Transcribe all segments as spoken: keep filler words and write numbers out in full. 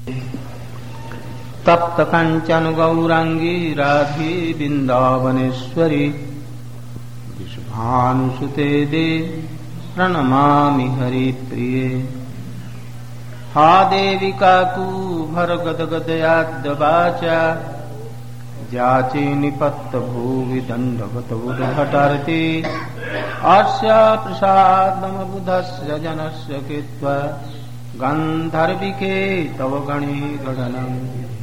तप्त कंचन गौरांगी राधे वृंदावनेश्वरी विश्वानुसुते दे प्रणमामि हरिप्रिये। हा देवी काकू भर गदगदयाद्य वाचा जाचे निपत्त भूवि दंडवत उद्घटारति अस्य प्रसादमबुधस्य जनस्य कृत्वा गंधर्विके तव गणे गणनं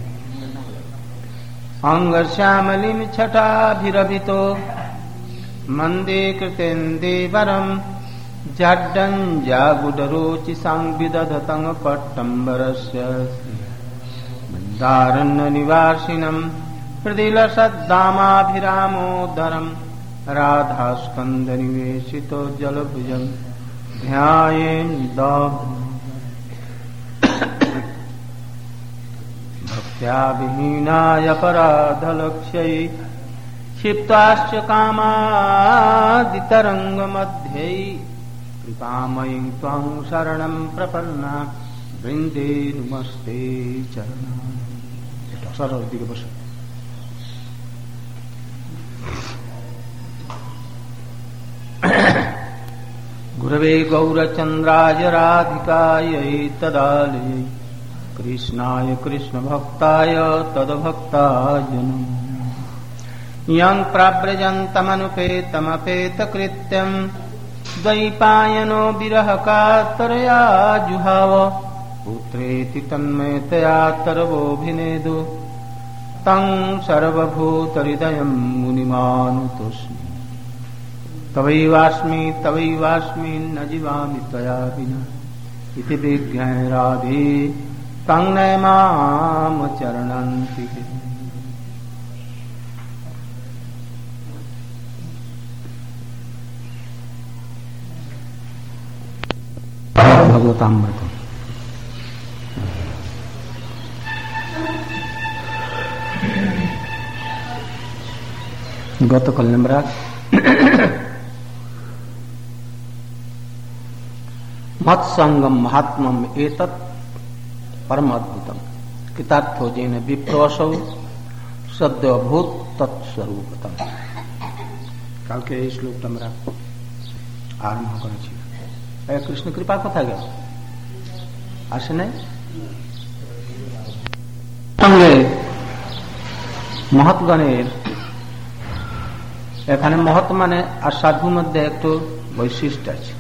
अंगश्यामलिं छटाभिरभितो मंदे कृतेन्दीवरं जड्डं जागुडरोचि संविदधतं पट्टम्बरस्य मन्दारण्य निवासिनं हृदिलसद्दामाभिरामोदरं राधास्कन्द निवेशितो जलभुजं ध्यायेन् भक्त्या विहीनाय अपराधलक्ष्यै क्षिप्ताश्च कामादितरङ्गमध्ये कृपामयीं त्वां शरणं प्रपन्ना वृन्दे नमस्ते चरणा। सरल दिखे बस गुरवे गौरचन्द्राय राधिकायै तदालयै कृष्णाय कृष्णभक्ताय तद्भक्ताय नमः। यं प्राव्रजन्तमनुपेतमपेतकृत्यं द्वैपायनो विरहकातरया जुहाव पुत्रेति तन्मयतया तरवोऽभिनेदु तं सर्वभूतहृदयं मुनिमानुतोऽस्मि। तवैवास्मि तवैवास्मि न जीवामि त्वया विना इति विज्ञाय राधे तं नमाम चरणन्ति। भगवतामृत गत कल्याण मत्संगम महात्मम एतत् परम अद्भुतम कृतार्थो जेन विप्रोसौ सद्य भूत तत्स्वरूपतम। काल के श्लोक तमरा आरंभ करें। कृष्ण कृपा कथा गया आसे नहीं संगे महत्गणेर एखाने महत् माने और साधु मध्य एक तो वैशिष्ट्य আছে।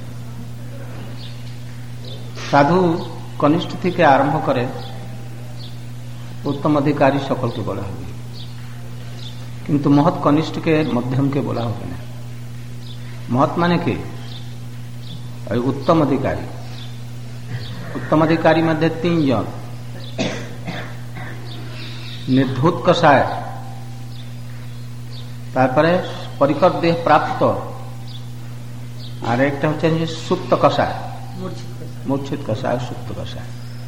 साधु कनिष्ठ থেকে आरंभ करे उत्तम अधिकारी सकल के बोला होगी, किंतु महत् कनिष्ठ के मध्यम के बोला होगा ना। महत् माने के उत्तम अधिकारी उत्तम अधिकारी मध्य तीन जन निर्धूत कषाय तारपरे परिकर देह प्राप्त और एक सुप्त कषाय मूर्छित कषाय सुप्त कषाय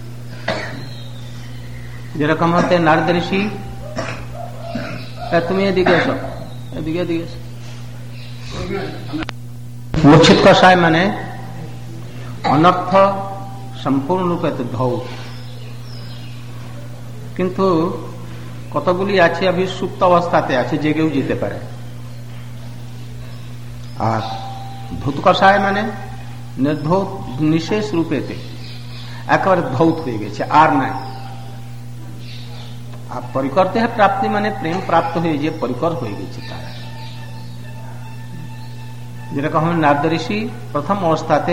जेरकम होते नारद ऋषि तुम ये दिखे सो दिखे दिखे मूर्छित कषाय माने अनर्थ संपूर्ण रूपे तो धौ किंतु कतगुली आछि अभी सुप्त अवस्थाते आछि जेगेও যেতে পারে। আর ধূত কষায় মানে निर्धौत निशेष रूपेते एकेबारे धौत হয়ে গেছে আর নাই। আর परिकर देह प्राप्ति माने प्रेम प्राप्त হয়ে যে परिकर হয়ে গেছে তার যেরকম नारद ऋषि प्रथम अवस्थाते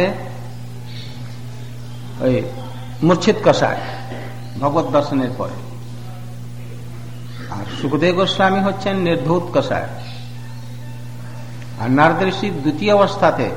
मूर्छित कषाय भगवत दर्शनेर परे और सुखदेव गोस्वामी হচ্ছেন निर्धूत कषाय और नारद ऋषि द्वितीय अवस्थाते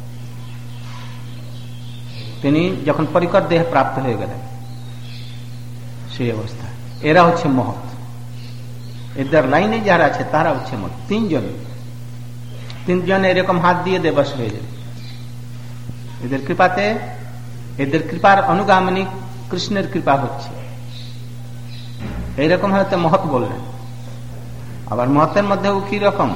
তিনি যখন পরিকর দেহ প্রাপ্ত হয়ে গেলেন সেই অবস্থা এরা হচ্ছে মহৎ। এদের লাইনে যারা আছে তারা হচ্ছে মহৎ। তিনজন তিনজন এরকম হাত দিয়ে দেবশ হয়ে যাবে। এদের কৃপাতে এদের কৃপার অনুগামিনী কৃষ্ণের কৃপা হচ্ছে এইরকম হয়তো মহৎ বললেন। আবার মহতের মধ্যেও কি রকম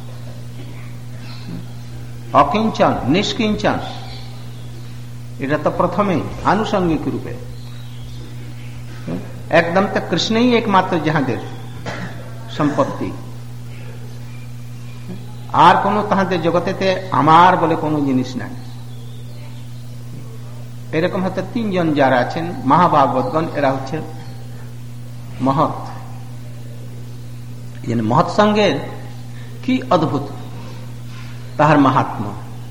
অকিঞ্চন নিষ্কিঞ্চন এটা তো প্রথমেই আনুষঙ্গিক রূপে একদম তো কৃষ্ণই একমাত্র যাহাদের সম্পত্তি, আর কোন তাহাদের জগতেতে আমার বলে কোনো জিনিস নাই। এরকম হয়তো তিনজন যারা আছেন মহাভাগবতগণ, এরা হচ্ছে মহৎ। মহৎ সঙ্গের কি অদ্ভুত তাহার মাহাত্ম্য।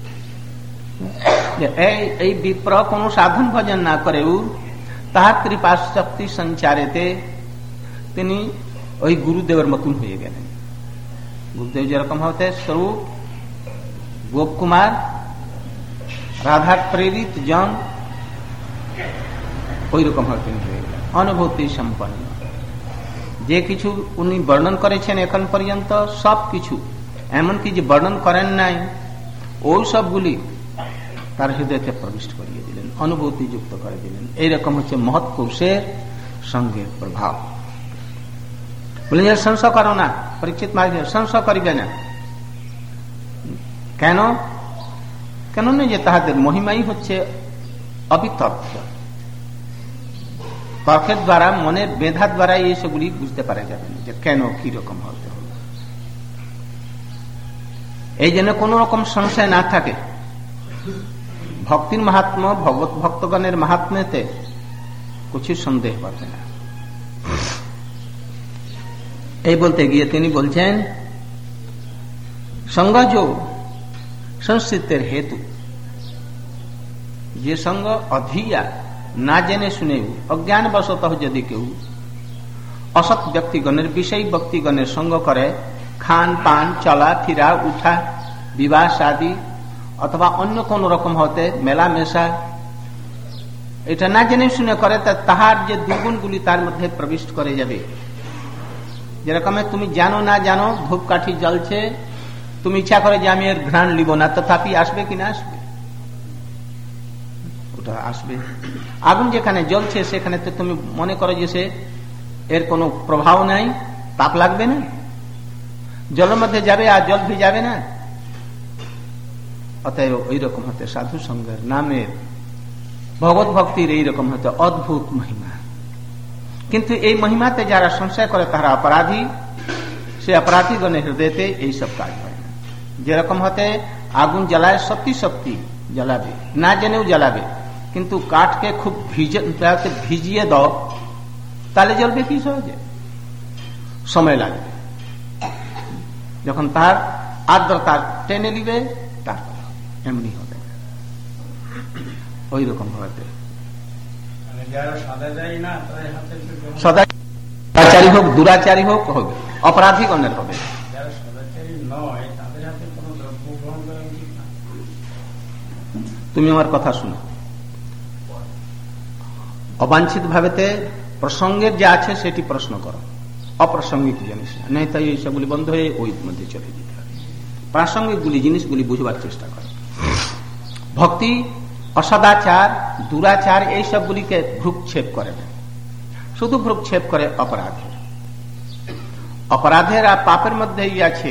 এই বিপ্র কোন সাধন ভজন না করেও তাহার কৃপা শক্তি সঞ্চারেতে তিনি ওই গুরুদেবের মতন হয়ে গেলেন। গুরুদেব যেরকম হতে স্বরূপ গোপ কুমার রাধা প্রেরিত জন, ওই রকম হতে হয়ে গেলেন, অনুভূতি সম্পন্ন। যে কিছু উনি বর্ণন করেছেন এখন পর্যন্ত সব কিছু, এমনকি যে বর্ণন করেন নাই ওই সবগুলি তার হৃদয়তে প্রবিষ্ট করিয়ে দিলেন, অনুভূতি যুক্ত করে দিলেন। এইরকম হচ্ছে মহৎ পুরুষের সঙ্গের প্রভাব। বললেন সংশয় করো না, পরীক্ষিত মাঝে সংশয় করিবে না। কেন? কেন না যে তাহাদের মহিমাই হচ্ছে অবিতর্ক। তর্কের দ্বারা, মনের বেধার দ্বারা এই সেগুলি বুঝতে পারা যাবে না যে কেন কি রকম হতে হবে। এই জন্য কোন রকম সংশয় না থাকে। ভক্তির মাহাত্ম, ভগবত ভক্তগণের মাহাত্ম্যতে কিছু সন্দেহ পাবে না। এই বলতে গিয়ে তিনি বলছেন সঙ্গজ সংস্কৃতের হেতু, যে সঙ্গ অধিয়া না জেনে শুনে অজ্ঞানবশত যদি কেউ অসৎ ব্যক্তিগণের বিষয় ব্যক্তিগণের সঙ্গ করে, খান পান চলা ফিরা উঠা বিবাহ শাদী অথবা অন্য কোন রকম হতে মেলামেশা, এটা না জেনে শুনে করে, তাহার যে দুর্গুণগুলি তার মধ্যে প্রবিষ্ট করে যাবে। যেরকম তুমি জানো না জানো ধূপকাঠি জ্বলছে, তুমি ইচ্ছা করে যে আমি এর ঘ্রাণ লিব না, তথাপি আসবে কিনা আসবে, ওটা আসবে। আগুন যেখানে জ্বলছে সেখানে তো তুমি মনে করো যে সে এর কোনো প্রভাব নাই, তাপ লাগবে না, জলের মধ্যে যাবে আর জল ভিজাবে না। অতএব ওই রকম হতে সাধু সঙ্গের নামের ভগবত ভক্তির এইরকম হতে অদ্ভুত মহিমা। কিন্তু এই মহিমাতে যারা সংশয় করে তারা অপরাধী, সে অপরাধী গণের হৃদয়তে এইসব কাজ হয় না। যেরকম হতে আগুন জ্বালায় সত্যি সত্যি জ্বালাবে, না জেনেও জ্বালাবে, কিন্তু কাঠকে খুব ভিজিয়ে দাও তাহলে জ্বলবে কি সহজে? সময় লাগবে। যখন তার আর্দ্রতা টেনে নিবে তারপর এমনি হবে, ওই রকম হবে। সদাচারী হোক দুরাচারী হোক হবে, অপরাধী গণের হবে। তুমি আমার কথা শুনো, অবাঞ্ছিত ভাবেতে প্রসঙ্গের যা আছে সেটি প্রশ্ন করো, অপ্রাসঙ্গিক জিনিস নেই তাই সেগুলি বন্ধ হয়ে ওই মধ্যে চলে যেতে হবে। প্রাসঙ্গিক গুলি জিনিসগুলি বুঝবার চেষ্টা করো। ভক্তি অসদাচার দুরাচার এই সবগুলিকে ভ্রুক্ষেপ করে না, শুধু ভ্রুক্ষেপ করে অপরাধের। অপরাধের আর পাপের মধ্যেই আছে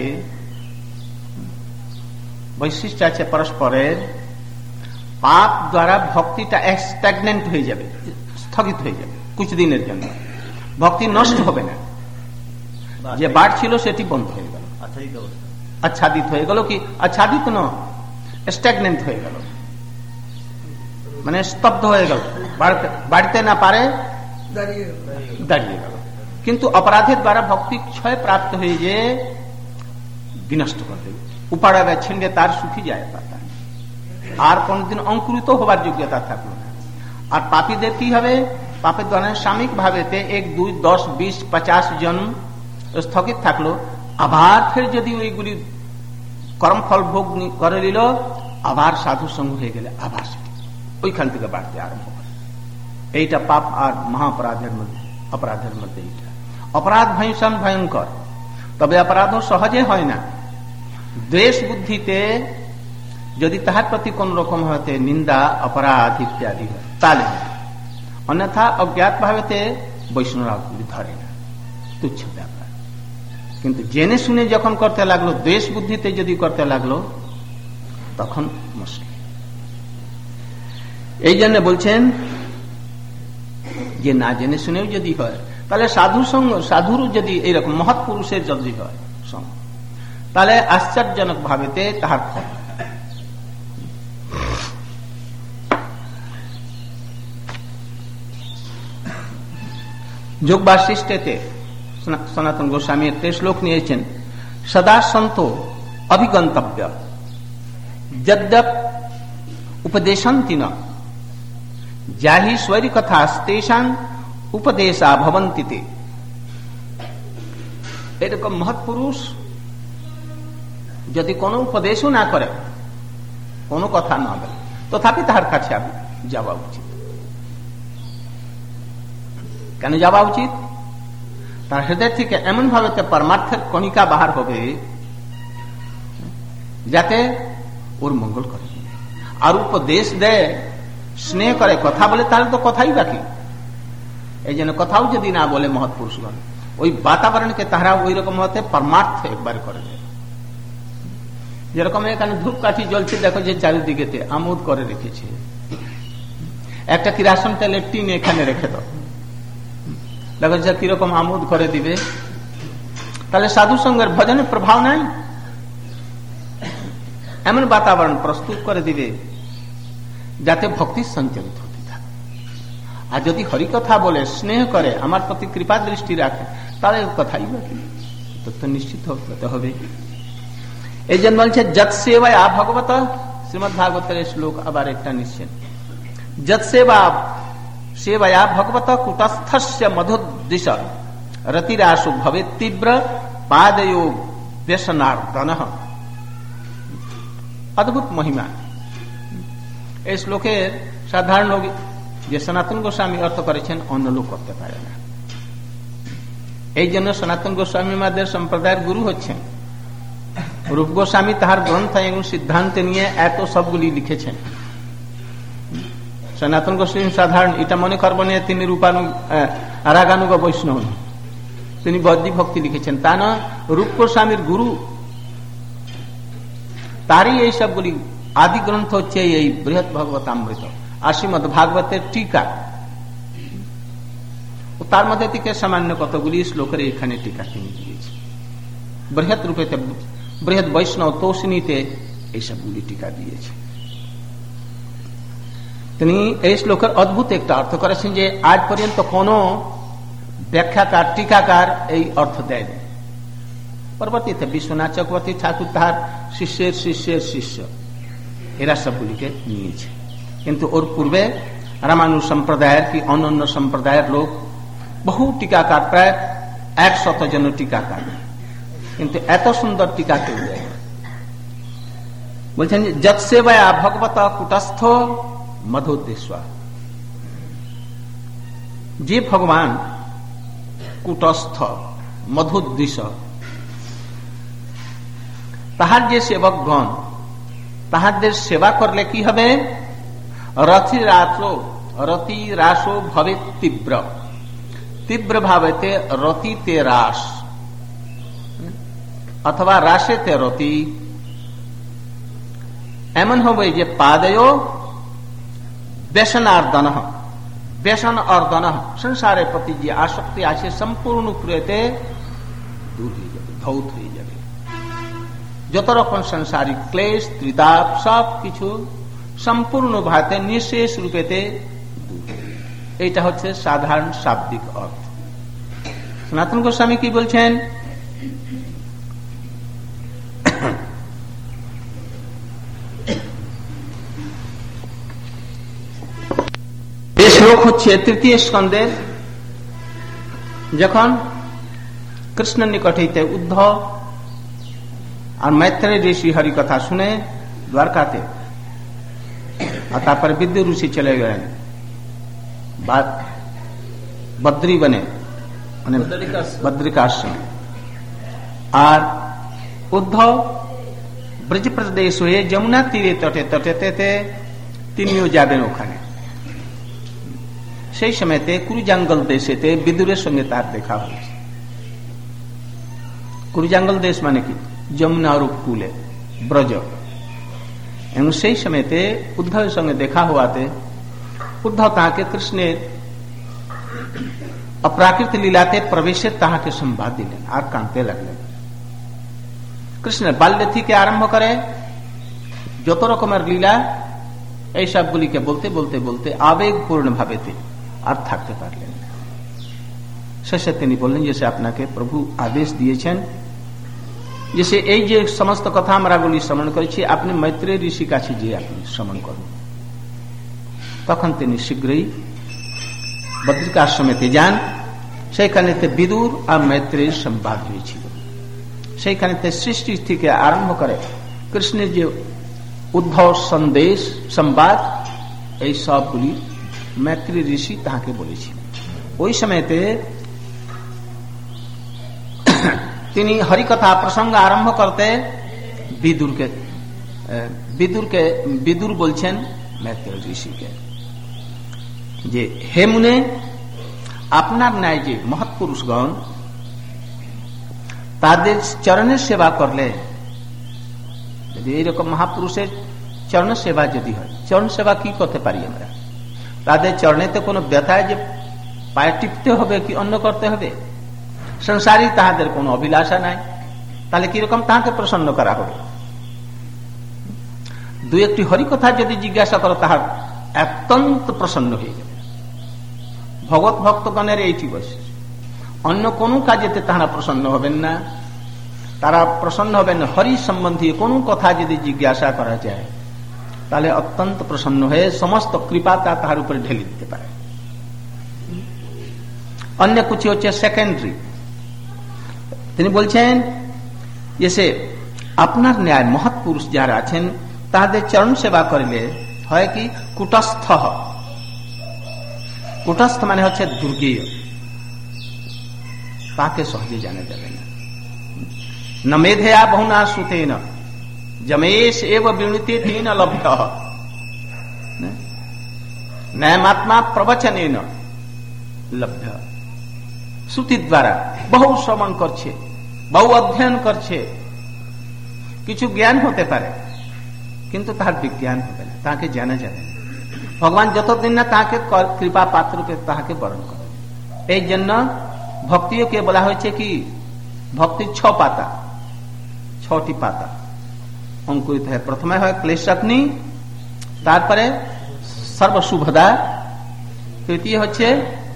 বৈশিষ্ট্য আছে পরস্পরের। পাপ দ্বারা ভক্তিটা স্ট্যাগনেন্ট হয়ে যাবে, স্থগিত হয়ে যাবে কিছুদিনের জন্য, ভক্তি নষ্ট হবে না। যে বাড়ছিল সেটি বন্ধ হয়ে গেল, আচ্ছাদিত হয়ে গেল, কি আচ্ছাদিত ন স্ট্যাগনেন্ট হয়ে গেল, মানে স্তব্ধ হয়ে গেল, বাড়তে না পারে দাঁড়িয়ে গেল। কিন্তু অপরাধের দ্বারা ভক্তি ক্ষয় প্রাপ্ত হয়ে যে বিনষ্ট করে দেবে, উপাড়াবে ছিন্ডে তার সুখী যায় পাতা, আর কোনদিন অঙ্কুরিত হবার যোগ্যতা থাকলো না। আর পাপীদের কি হবে? পাপের দ্বারা সাময়িক ভাবেতে এক দুই দশ বিশ পঞ্চাশ জন স্থগিত থাকলো, আবার ফের যদি ওইগুলি কর্মফল ভোগ করে নিল, আবার সাধু সঙ্গ হয়ে গেলে আবার ওইখান থেকে বাড়তে আরম্ভ করে। এইটা পাপ আর মহাপরাধের মধ্যে, অপরাধের মধ্যে এইটা। অপরাধ ভীষণ ভয়ঙ্কর, তবে অপরাধ সহজে হয় না। দ্বেষ বুদ্ধিতে যদি তাহার প্রতি কোন রকম হতে নিন্দা অপরাধ ইত্যাদি হয় তাহলে, অন্যথা অজ্ঞাত ভাবেতে বৈষ্ণবগুলি ধরে না, তুচ্ছ ব্যাপার। কিন্তু জেনে শুনে যখন করতে লাগলো, দ্বেষ বুদ্ধিতে যদি করতে লাগলো, তখন মুশকিল। এই জন্য বলছেন যে না জেনে শুনেও যদি হয়, তাহলে সাধু সঙ্গ সাধুর যদি এইরকম মহৎ পুরুষের যদি হয় সঙ্গ, তাহলে আশ্চর্যজনক ভাবেতে তাহার ফল। যোগ বাশিষ্ঠেতে সনাতন গোস্বামী একটা শ্লোক নিয়েছেন, সদা সন্ত অভিগন্তব্য যদ্যপ উপদেশন্তি না যাহি স্বৈরী কথা স্তেষাং উপদেশা ভবন্তিতে। এরকম মহৎ পুরুষ যদি কোনো উপদেশও না করে, কোনো কথা না বলে, তথাপি তাহার কাছে যাওয়া উচিত। কেন যাওয়া উচিত? তার হৃদয় থেকে এমন ভাবে পরমার্থের কণিকা বাহার হবে যাতে ওর মঙ্গল করে। আর উপদেশ দেয়, স্নেহ করে, কথা বলে, তাহলে তো কথাই বাকি। এই জন্য কথাও যদি না বলে মহৎ পুরুষগণ, ওই বাতাবরণকে তারা ওই রকম হতে পরমার্থ একবার করে দেয়। যেরকম এখানে ধূপকাঠি জ্বলছে, দেখো যে চারিদিকে আমোদ করে রেখেছে, একটা কিরাসন তেলের টিন এখানে রেখে দাও, দেখো যে কিরকম আমোদ করে দিবে। তাহলে সাধু সঙ্গের ভজনের প্রভাব নাই, এমন বাতাবরণ প্রস্তুত করে দিবে যাতে ভক্তি সঞ্চালিত হতে থাকে। আর যদি হরি কথা বলে, স্নেহ করে, আমার প্রতি কৃপা দৃষ্টি রাখে, তাহলে কথাই বাকি, তো নিশ্চিত হতে হবে। এই জন্য বলছে যৎ সেবায় আ ভগবত, শ্রীমদ্ ভাগবতের শ্লোক আবার একটা নিশ্চয়, যৎ সেবা সেবায়া ভগবত কুটস্থস্য মধুদ্দিশ রতিরাশু ভবে তীব্র পাদयो ব্যসনার্দনঃ। অদ্ভুত মহিমা এই শ্লোকের। সাধারণ লোক যে সনাতন গোস্বামী অর্থ করেছেন, অন্য লোক করতে পারে না। এই জন্য সনাতন গোস্বামী আমাদের সম্প্রদায়ের গুরু হচ্ছেন। রূপ গোস্বামী তাহার গ্রন্থ এবং সিদ্ধান্ত নিয়ে এত সবগুলি লিখেছেন। সনাতন গোস্বামী সাধারণ এটা মনে করবো না তিনি রূপানু রাগানুগ বৈষ্ণব, তিনি বদ্যি ভক্তি লিখেছেন, তা না। রূপ গোস্বামীর গুরু, তারই এই সবগুলি আদি গ্রন্থ হচ্ছে এই বৃহৎ ভগবতামৃত আর শ্রীমদ্ ভাগবতের টিকা। তার মধ্যে থেকে সামান্য কতগুলি শ্লোকের এখানে টিকা তিনি দিয়েছে। বৃহৎ রূপেতে, বৃহৎ বৈষ্ণব তোষিনীতে এইসবগুলি টিকা দিয়েছে। তিনি এই শ্লোকের অদ্ভুত একটা অর্থ করেছেন যে আজ পর্যন্ত কোন ব্যাখ্যাকার, টিকাকার এই অর্থ দেয়নি। পরবর্তীতে বিশ্বনাথ চক্রবর্তী ঠাকুর তাহার শিষ্যের শিষ্যের শিষ্য এরা সবগুলিকে নিয়েছে, কিন্তু ওর পূর্বে রামানুজ সম্প্রদায়ের কি অন্যান্য সম্প্রদায়ের লোক বহু টিকাকার, প্রায় একশত জন টিকাকার, কিন্তু এত সুন্দর টিকা কেউ দেয়। বলছেন যৎ সেবায়া ভগবত কুটস্থ মধুদ্দেশ্য, যে ভগবান কুটস্থ মধুদ্দেশ্য, তাহার যে সেবকগণ, তাহাদের সেবা করলে কি হবে? রথি রাসো রতি রাসো ভবে তীব্র, তীব্র ভাবেতে রতিতে রাস অথবা রাসেতে রতি এমন হবে যে পাদয় ব্যসনার্দন, ব্যসন অর্দন, সংসারের প্রতি যে আসক্তি আছে সম্পূর্ণ ক্রিয়াতে দূর হয়ে যাবে, ধৌত হয়ে যাবে। যত রকম সংসারিক ক্লেশ, ত্রিতাপ সব কিছু সম্পূর্ণ ভাবে নিঃশেষ রূপেতে দূর। এইটা হচ্ছে সাধারণ শাব্দিক অর্থ। সনাতন গোস্বামী কি বলছেন? এই শ্লোক হচ্ছে তৃতীয় স্কন্ধের, যখন কৃষ্ণ নিকটে উদ্ধব আর मैत्रेय ऋषि हरि कथा শুনে দ্বারকাতে, আর তারপরে বিদ্যু ঋষি চলে গেলেন বদ্রী বনে, মানে বদ্রিকাশ্রমে। আর উদ্ধব ব্রজ প্রদেশ হয়ে যমুনা তীরে তটে তটেতে তিনিও যাবেন ওখানে। সেই সময়তে কুরুজাঙ্গল দেশেতে বিদুরের সঙ্গে তার দেখা হয়েছে। কুরুজাঙ্গল দেশ মানে কি? যমুনার উপকূলে ব্রজ। এবং সেই সময়তে উদ্ধবের সঙ্গে দেখা হওয়াতে উদ্ধব তাকে কৃষ্ণের অপ্রাকৃত লীলাতে প্রবেশের তাহাকে সংবাদ দিলেন আর কাঁদতে লাগলেন। কৃষ্ণ বাল্য থেকে আরম্ভ করে যত রকমের লীলা এই সবগুলিকে বলতে বলতে বলতে আবেগপূর্ণ ভাবে আর থাকতে পারলেন। শেষে তিনি বললেন যে সে আপনাকে প্রভু আদেশ দিয়েছেন যে সে এই যে সমস্ত কথা আমরা গুলি শ্রবণ করেছি আপনি মৈত্রেয় ঋষি কাছে যে আপনি শ্রবণ করুন। তখন তিনি শীঘ্রই বদ্রিকা আশ্রমেতে যান। সেইখানেতে বিদুর আর মৈত্রেয়ীর সংবাদ হয়েছিল। সেইখানেতে সৃষ্টি থেকে আরম্ভ করে কৃষ্ণের যে উদ্ভব সন্দেশ সংবাদ এই সবগুলি মৈত্রেয় ঋষি তাহাকে বলেছিলেন। ওই সময়তে তিনি হরিকথা প্রসঙ্গ আরম্ভ করতে বিদুরকে বিদুরকে বিদুর বলছেন মৈত্রেয় ঋষিকে যে হে মুনে, আপনার ন্যায় যে মহৎ পুরুষগণ তাদের চরণের সেবা করলে, যদি এইরকম মহাপুরুষের চরণ সেবা যদি হয়, চরণ সেবা কি করতে পারি আমরা? তাদের চরণেতে কোনো ব্যথায় যে পায়ে টিপতে হবে কি অন্য করতে হবে? সংসারী তাহাদের কোনো অভিলাষা নাই, তাহলে কিরকম তাহাকে প্রসন্ন করা হবে? দুই একটি হরিকথা যদি জিজ্ঞাসা করো তাহার অত্যন্ত প্রসন্ন হয়ে যাবে। ভগৎ ভক্তগণের এইটি বৈশিষ্ট্য। অন্য কোন কাজেতে তাহারা প্রসন্ন হবেন না। তারা প্রসন্ন হবেন হরি সম্বন্ধী কোন কথা যদি জিজ্ঞাসা করা যায় তাহলে অত্যন্ত প্রসন্ন হয়ে সমস্ত কৃপা তা তাহার উপরে ঢেলে দিতে পারে। অন্য কিছু হচ্ছে সেকেন্ডারি। তিনি বলছেন যে সে আপনার ন্যায় মহৎ পুরুষ যারা আছেন তাহাদের চরণ সেবা করিলে হয় কি কুটস্থ। কুটস্থ মানে হচ্ছে দুর্গেয়, তাকে সহজে জানা যাবে না। ন মেধয়া বহুনা সুতেন জমেশ এব বিণীতে তেন লভ্য নয়মাত্মা প্রবচনেন লভ্য। শ্রুতি দ্বারা বহু শ্রবণ করছে, বহু অধ্যয়ন করছে, কিছু জ্ঞান হতে পারে কিন্তু তাহার বিজ্ঞান হবে না, তাকে জানা যাবে না। ভগবান যতদিন না তাকে কৃপা পাত্রকে তাহাকে বরণ করে। এই জন্য ভক্তিকে বলা হয়েছে কি ভক্তির ছ পাতা, ছটি পাতা অঙ্কুরিত হয়। প্রথমে হয় ক্লেশগ্নি, তারপরে সর্বশুভদা, তৃতীয় হচ্ছে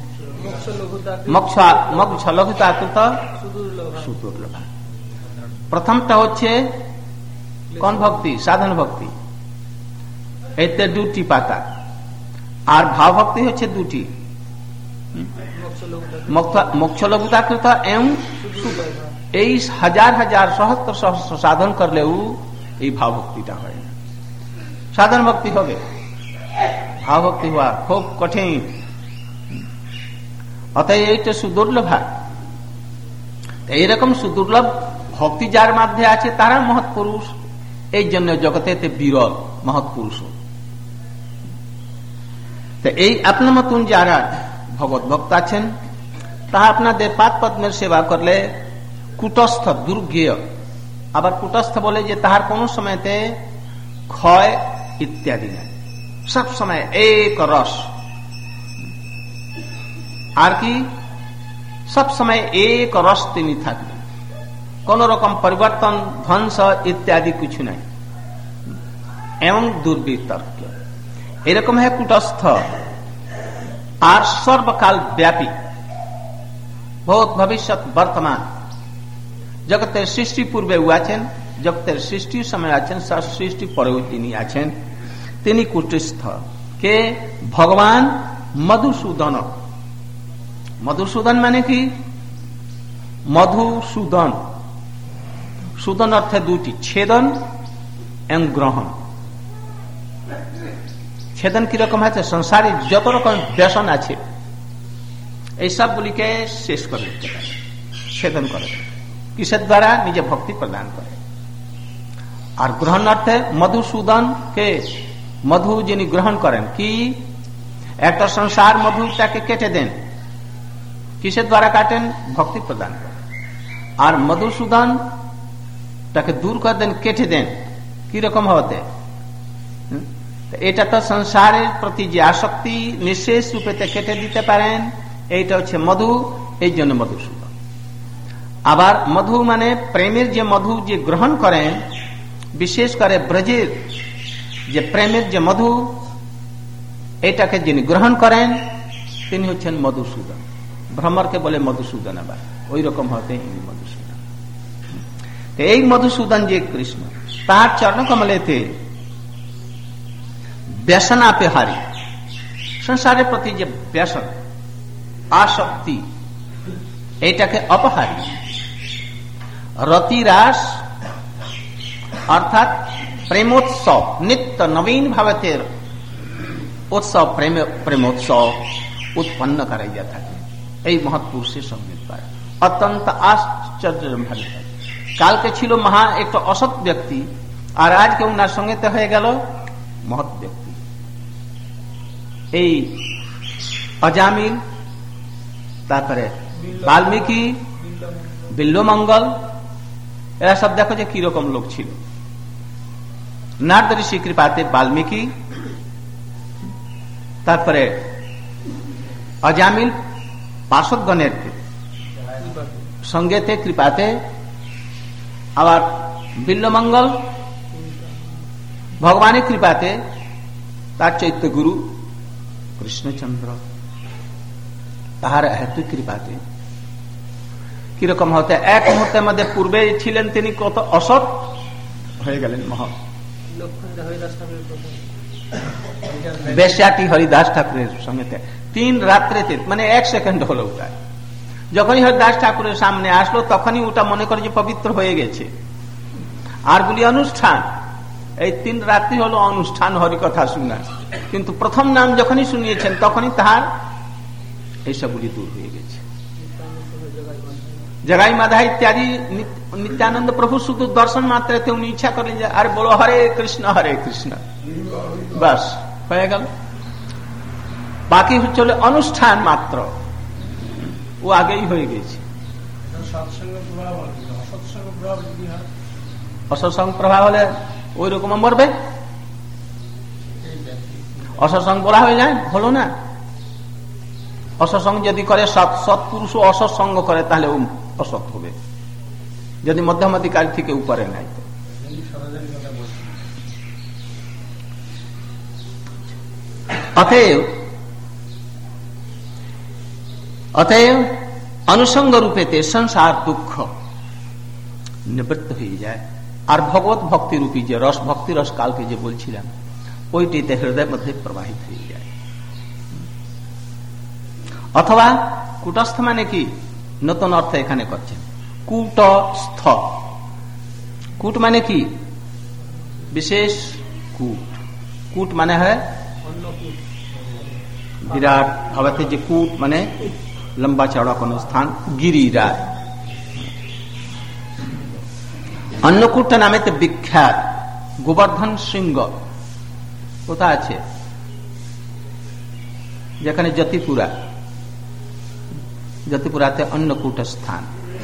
মোক্ষ লঘুতাকৃত সুদুর্লভা। প্রথমটা হচ্ছে কোন ভক্তি? সাধন ভক্তি, এতে দুটি পাতা। আর ভাব ভক্তি হচ্ছে দুটি, মোক্ষ লঘুতাকৃত এবং এই হাজার হাজার সহস্র সহস্র সাধন করলেও এই ভাব ভক্তিটা হয় না। সাধন ভক্তি হবে, ভাব ভক্তি হওয়া খুব কঠিন। অতএব এইটা সুদুর্লভা। এইরকম সুদুর্লভ ভক্তি যার মধ্যে আছে তারা মহৎ পুরুষ। এই জন্য জগতে বিরল মহৎ পুরুষ। এই আপনার মতন যারা ভগবত ভক্ত আছেন তাহা আপনাদের পাদ পদ্মের সেবা করলে কুটস্থ দুর্গেয়। আবার কুটস্থ বলে যে তাহার কোন সময়তে ক্ষয় ইত্যাদি নাই, সব সময় এক রস। আর কি সব সময় এক রস তিনি থাকবেন, কোন রকম পরিবর্তন ধ্বংস ইত্যাদি কিছু নাই, এবং দুর্বিতর্ক। এরকম হয় কুটস্থ। আর সর্বকাল ব্যাপী, ভূত ভবিষ্যৎ বর্তমান, জগতের সৃষ্টি পূর্বে আছেন, জগতের সৃষ্টির সময় আছেন, সৃষ্টি পরেও তিনি আছেন। তিনি কুটস্থ কে ভগবান মধুসূদন। মধুসূদন মানে কি? মধুসূদন, সুদন অর্থে দুটি, ছেদন এবং গ্রহণ। ছেদন কিরকম আছে? সংসারে যত রকম ব্যসন আছে এই সবগুলিকে শেষ করে দিতে পারে, ছেদন করে। কিসের দ্বারা? নিজে ভক্তি প্রদান করে। আর গ্রহণ অর্থে মধুসূদন কে মধু যিনি গ্রহণ করেন, কি একটা সংসার মধুটাকে কেটে দেন। কিসের দ্বারা কাটেন? ভক্তি প্রদান করেন। আর মধুসূদন তাকে দূর করে দেন, কেটে দেন। কিরকম হতে? এটা তো সংসারের প্রতি যে আসক্তি নিঃশেষ রূপে কেটে দিতে পারেন, এইটা হচ্ছে মধু, এই জন্য মধুসূদন। আবার মধু মানে প্রেমের যে মধু যে গ্রহণ করেন, বিশেষ করে ব্রজের যে প্রেমের যে মধু, এটাকে যিনি গ্রহণ করেন তিনি হচ্ছেন মধুসূদন। ভ্রমরকে বলে মধুসূদন, আবার ওই রকম হতে ইনি মধুসূদন। এই মধুসূদন যে কৃষ্ণ, তার চরণকমলেতে ব্যসনাপহারী, সংসারের প্রতি যে ব্যসন আসক্তি, এইটাকে অপহারী, রতিরাস অর্থাৎ প্রেমোৎসব, নিত্য নবীন ভাবের উৎসব, প্রেম প্রেমোৎসব উৎপন্ন করাইয়া থাকে এই মহৎপুরুষের সঙ্গীত পায়। অত্যন্ত আশ্চর্য ভাবে কালকে ছিল মহা একটা অসৎ ব্যক্তি, আর আজকে উনার সঙ্গে হয়ে গেল মহৎ ব্যক্তি। এই অজামিল, তারপরে বাল্মীকি, বিল্বমঙ্গল, এরা সব দেখো যে কিরকম লোক ছিল। নারদ ঋষি কৃপাতে বাল্মীকি, তারপরে অজামিল পার্শ্বদগণের সঙ্গেতে কৃপাতে, আবার বিল্বমঙ্গল ভগবানের কৃপাতে, তার চৈত্য গুরু কৃষ্ণচন্দ্র তাহার হেতু কৃপাতে কিরকম হতে এক মুহূর্তের মধ্যে পূর্বে ছিলেন তিনি কত অসৎ হয়ে গেলেন মহৎ। বেশ্যাটি হরিদাস ঠাকুরের সঙ্গে তিন রাত্রেতে, মানে এক সেকেন্ড হলো ওটা, যখনই হরিদাস ঠাকুরের সামনে আসলো তখনই ওটা মনে করে যে পবিত্র হয়ে গেছে। আর বলি অনুষ্ঠান, এই তিন রাত্রি হলো অনুষ্ঠান হরিকথা শোনা, কিন্তু প্রথম নাম যখনই শুনিয়েছেন তখনই তাহার এইসবগুলি দূর হয়ে গেছে। জগাই মাধা ইত্যাদি নিত্যানন্দ প্রভু শুধু দর্শন মাত্রাতে উনি ইচ্ছা করেন যে আরে বলো হরে কৃষ্ণ হরে কৃষ্ণ, বাস হয়ে গেল। বাকি হচ্ছে অনুষ্ঠান মাত্র, ও আগেই হয়ে গেছে। অসৎসঙ্গ প্রভাব হলে ওই রকম মরবে। অসৎসঙ্গ বলা হয়ে যায়, হলো না। অসৎসঙ্গ যদি করে, সৎ সৎপুরুষ অসৎসঙ্গ করে তাহলে ও অসৎ হবে, যদি মধ্যমাধিকার থেকে উপরে নাই। অতএব অতএব অনুসঙ্গ রূপেতে সংসার দুঃখ নিবৃত্ত হয়ে যায়। আর ভগবত ভক্তি রূপী যে রস, ভক্তি রস কালকে যে বলছিলাম, ওইটিতে হৃদয়ের মধ্যে প্রবাহিত হয়ে যায়। অথবা কূটস্থ মানে কি, নতুন অর্থ এখানে করছেন, কূটস্থ। কূট মানে কি, বিশেষ কূট। কূট মানে হয় বিরাট ভাবে যে কূট মানে লম্বা চওড়া কোন স্থান, গিরিরাজ। অন্নকূট নামে বিখ্যাত গোবর্ধন শৃঙ্গ কোথায় আছে, যেখানে জ্যোতিপুরা, জ্যোতিপুরাতে অন্নকূট স্থান।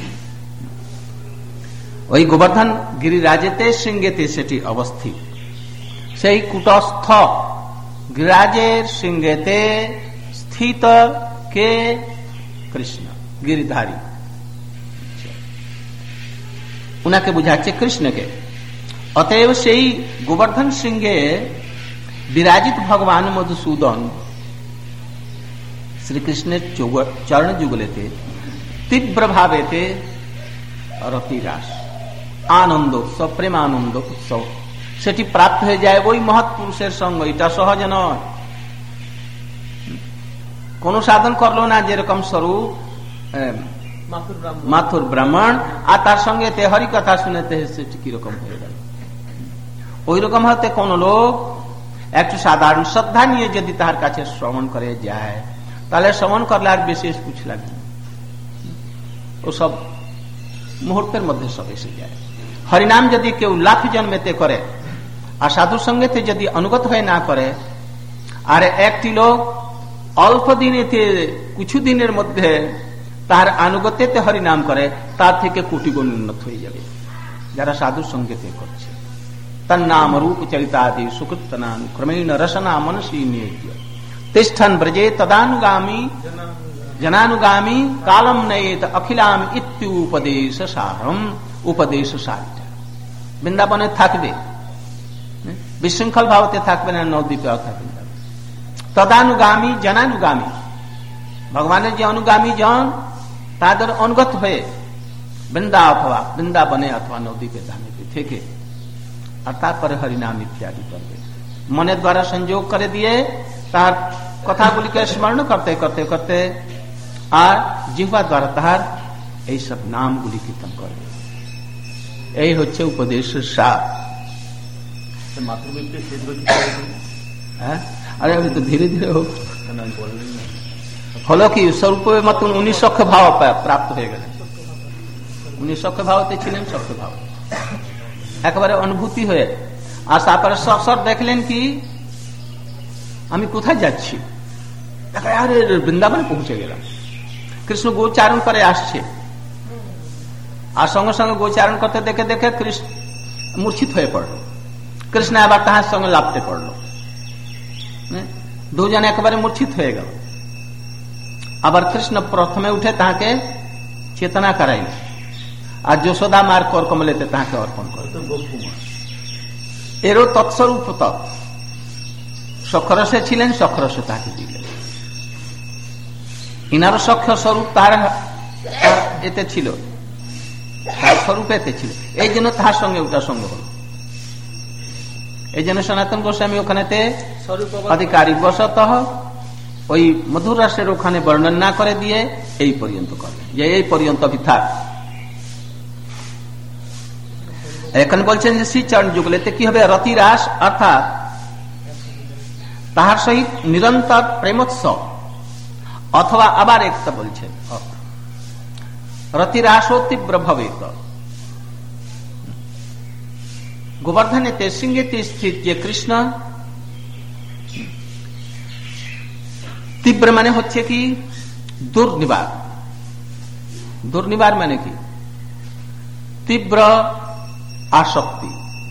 ওই গোবর্ধন গিরিরাজেতে শৃঙ্গেতে সেটি অবস্থিত। সেই কূটস্থ গিরিরাজের শৃঙ্গেতে স্থিত কে, কৃষ্ণ গিরিধারী। উনাকে বুঝাচ্ছে কৃষ্ণকে। অতএব সেই গোবর্ধন শৃঙ্গে বিরাজিত ভগবান মধুসূদন শ্রীকৃষ্ণের চরণ যুগলেতে তীব্র ভাবেতে রতিরাস, আনন্দ উৎসব, প্রেমানন্দ উৎসব সেটি প্রাপ্ত হয়ে যায় ওই মহৎ পুরুষের সঙ্গ। এটা সহজ নয়, কোন সাধন করলো না। যেরকম স্বরূপ মাথুর ব্রাহ্মণ, আর তার সঙ্গে হরি কথা শুনেতে সেটি কিরকম হয়ে গেল। ওই রকম হতে কোন লোক একটু সাধারণ শ্রদ্ধা নিয়ে যদি তার কাছে শ্রবণ করে যায়, তাহলে শ্রবণ করলে আর বিশেষ কুছ লাগে না, ও সব মুহূর্তের মধ্যে সব এসে যায়। হরিনাম যদি কেউ লাখ জন্মেতে করে আর সাধুর সঙ্গেতে যদি অনুগত হয়ে না করে, আর একটি লোক অল্প দিনেতে কিছু দিনের মধ্যে তার আনুগত্যতে হরিনাম করে, তার থেকে কোটি গুণ উন্নত হয়ে যাবে যারা সাধুর সঙ্গেতে করছে। তার নাম রূপ চরিতাদি সুকৃতনান ক্রমেণ রসনা মনসী নিয়োগ্য তিষ্ঠন ব্রজে তদানুগামী जनानुगामी कालम नयेत अखिलाम इत्युपदेश सारम उपदेश सारित বৃন্দাবনে থাকবে বিশৃঙ্খল ভাবতে থাকবে না নবদ্বীপে অর্থাৎ তদানুগামী জনানুগামী ভগবানের যে অনুগামী জন তাদের অনুগত হয়ে বৃন্দা অথবা বৃন্দাবনে অথবা নবদ্বীপে ধামে থেকে আর তারপরে হরিনাম ইত্যাদি করবে মনের দ্বারা সংযোগ করে দিয়ে তার কথাগুলিকে স্মরণ করতে করতে করতে আর জিহ্বা দ্বারা তাহার এই সব নামগুলি কীর্তন করবে এই হচ্ছে উপদেশের সার হ্যাঁ আরে আমি তো ধীরে ধীরে হোক হলো কি স্বরূপের মতন উনি সখ্য ভাব প্রাপ্ত হয়ে গেলেন উনি সখ্য ভাবতে ছিলেন সখ্য ভাব একেবারে অনুভূতি হয়ে আর তারপরে সব দেখলেন কি আমি কোথায় যাচ্ছি আরে বৃন্দাবনে পৌঁছে গেলাম কৃষ্ণ গোচারণ করে আসছে আর সঙ্গে সঙ্গে গোচারণ করতে দেখে দেখে কৃষ্ণ মূর্ছিত হয়ে পড়ল কৃষ্ণ আবার তাহার সঙ্গে লাপতে পড়ল দুজন একেবারে মূর্ছিত হয়ে গেল আবার কৃষ্ণ প্রথমে উঠে তাহাকে চেতনা করাইল আর যশোদা মার কর কমলেতে তাহাকে অর্পণ করল এরও তৎস্বরূপ তৎ সক্ষরসে ছিলেন সক্ষরসে তাকে দিলেন ইনারও সক্ষ স্বরূপ তার এতে ছিল তার স্বরূপ এতে ছিল এই জন্য তাহার সঙ্গে ওটা সঙ্গ হল এই জন্য সনাতন গোস্বামী ওখানেতে অধিকারী বশত ওই মধুর রাসের ওখানে বর্ণন না করে দিয়ে এই পর্যন্ত করলেন যে এই পর্যন্ত থাক এখন বলছেন যে শ্রী চরণ যুগলেতে কি হবে রতিরাস অর্থাৎ তাহার সহিত নিরন্তর প্রেমোৎসব অথবা আবার একটা বলছেন রতিরাসও তীব্র ভবেত গোবর্ধনেতে শৃঙ্গেতে স্থিত যে কৃষ্ণ তীব্র মানে হচ্ছে কি দুর্নিবার দুর্নিবার মানে কি তীব্র আসক্তি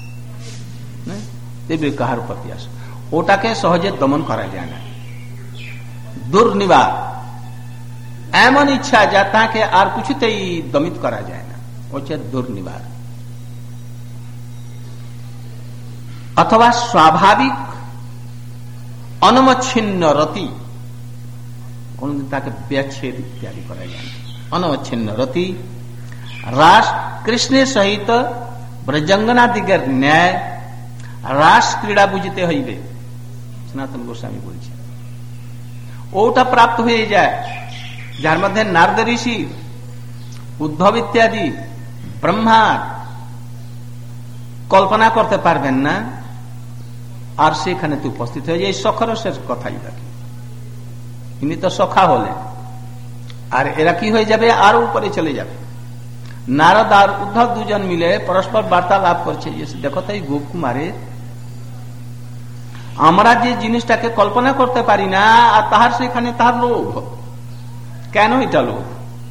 তীব্র কাহার প্রতি আসক্তি ওটাকে সহজে দমন করা যায় না দুর্নিবার এমন ইচ্ছা যা তাকে আর কিছুতেই দমিত করা যায় না হচ্ছে দুর্নিবার অথবা স্বাভাবিক অনবচ্ছিন্ন রতি কোনদিন তাকে ব্যচ্ছেদ ইত্যাদি করা যায় না অনবচ্ছিন্ন রতি রাস কৃষ্ণের সহিত ব্রজঙ্গনাদিগের ন্যায় রাস ক্রীড়া বুঝতে হইবে সনাতন গোস্বামী বলছে ওটা প্রাপ্ত হয়ে যায় যার মধ্যে নারদ ঋষি উদ্ধব ইত্যাদি ব্রহ্মা কল্পনা করতে পারবেন না আর সেখানে তো উপস্থিত হয়ে যায় এই সখরসের কথাই রাখি ইনি তো সখা হলেন আর এরা কি হয়ে যাবে আরো উপরে চলে যাবে নারদ আর উদ্ধব দুজন মিলে পরস্পর বার্তালাপ করছে দেখো তো এই গোপ কুমারে আমরা যে জিনিসটাকে কল্পনা করতে পারি না আর তাহার সেখানে তার লোভ কেন এটা লোভ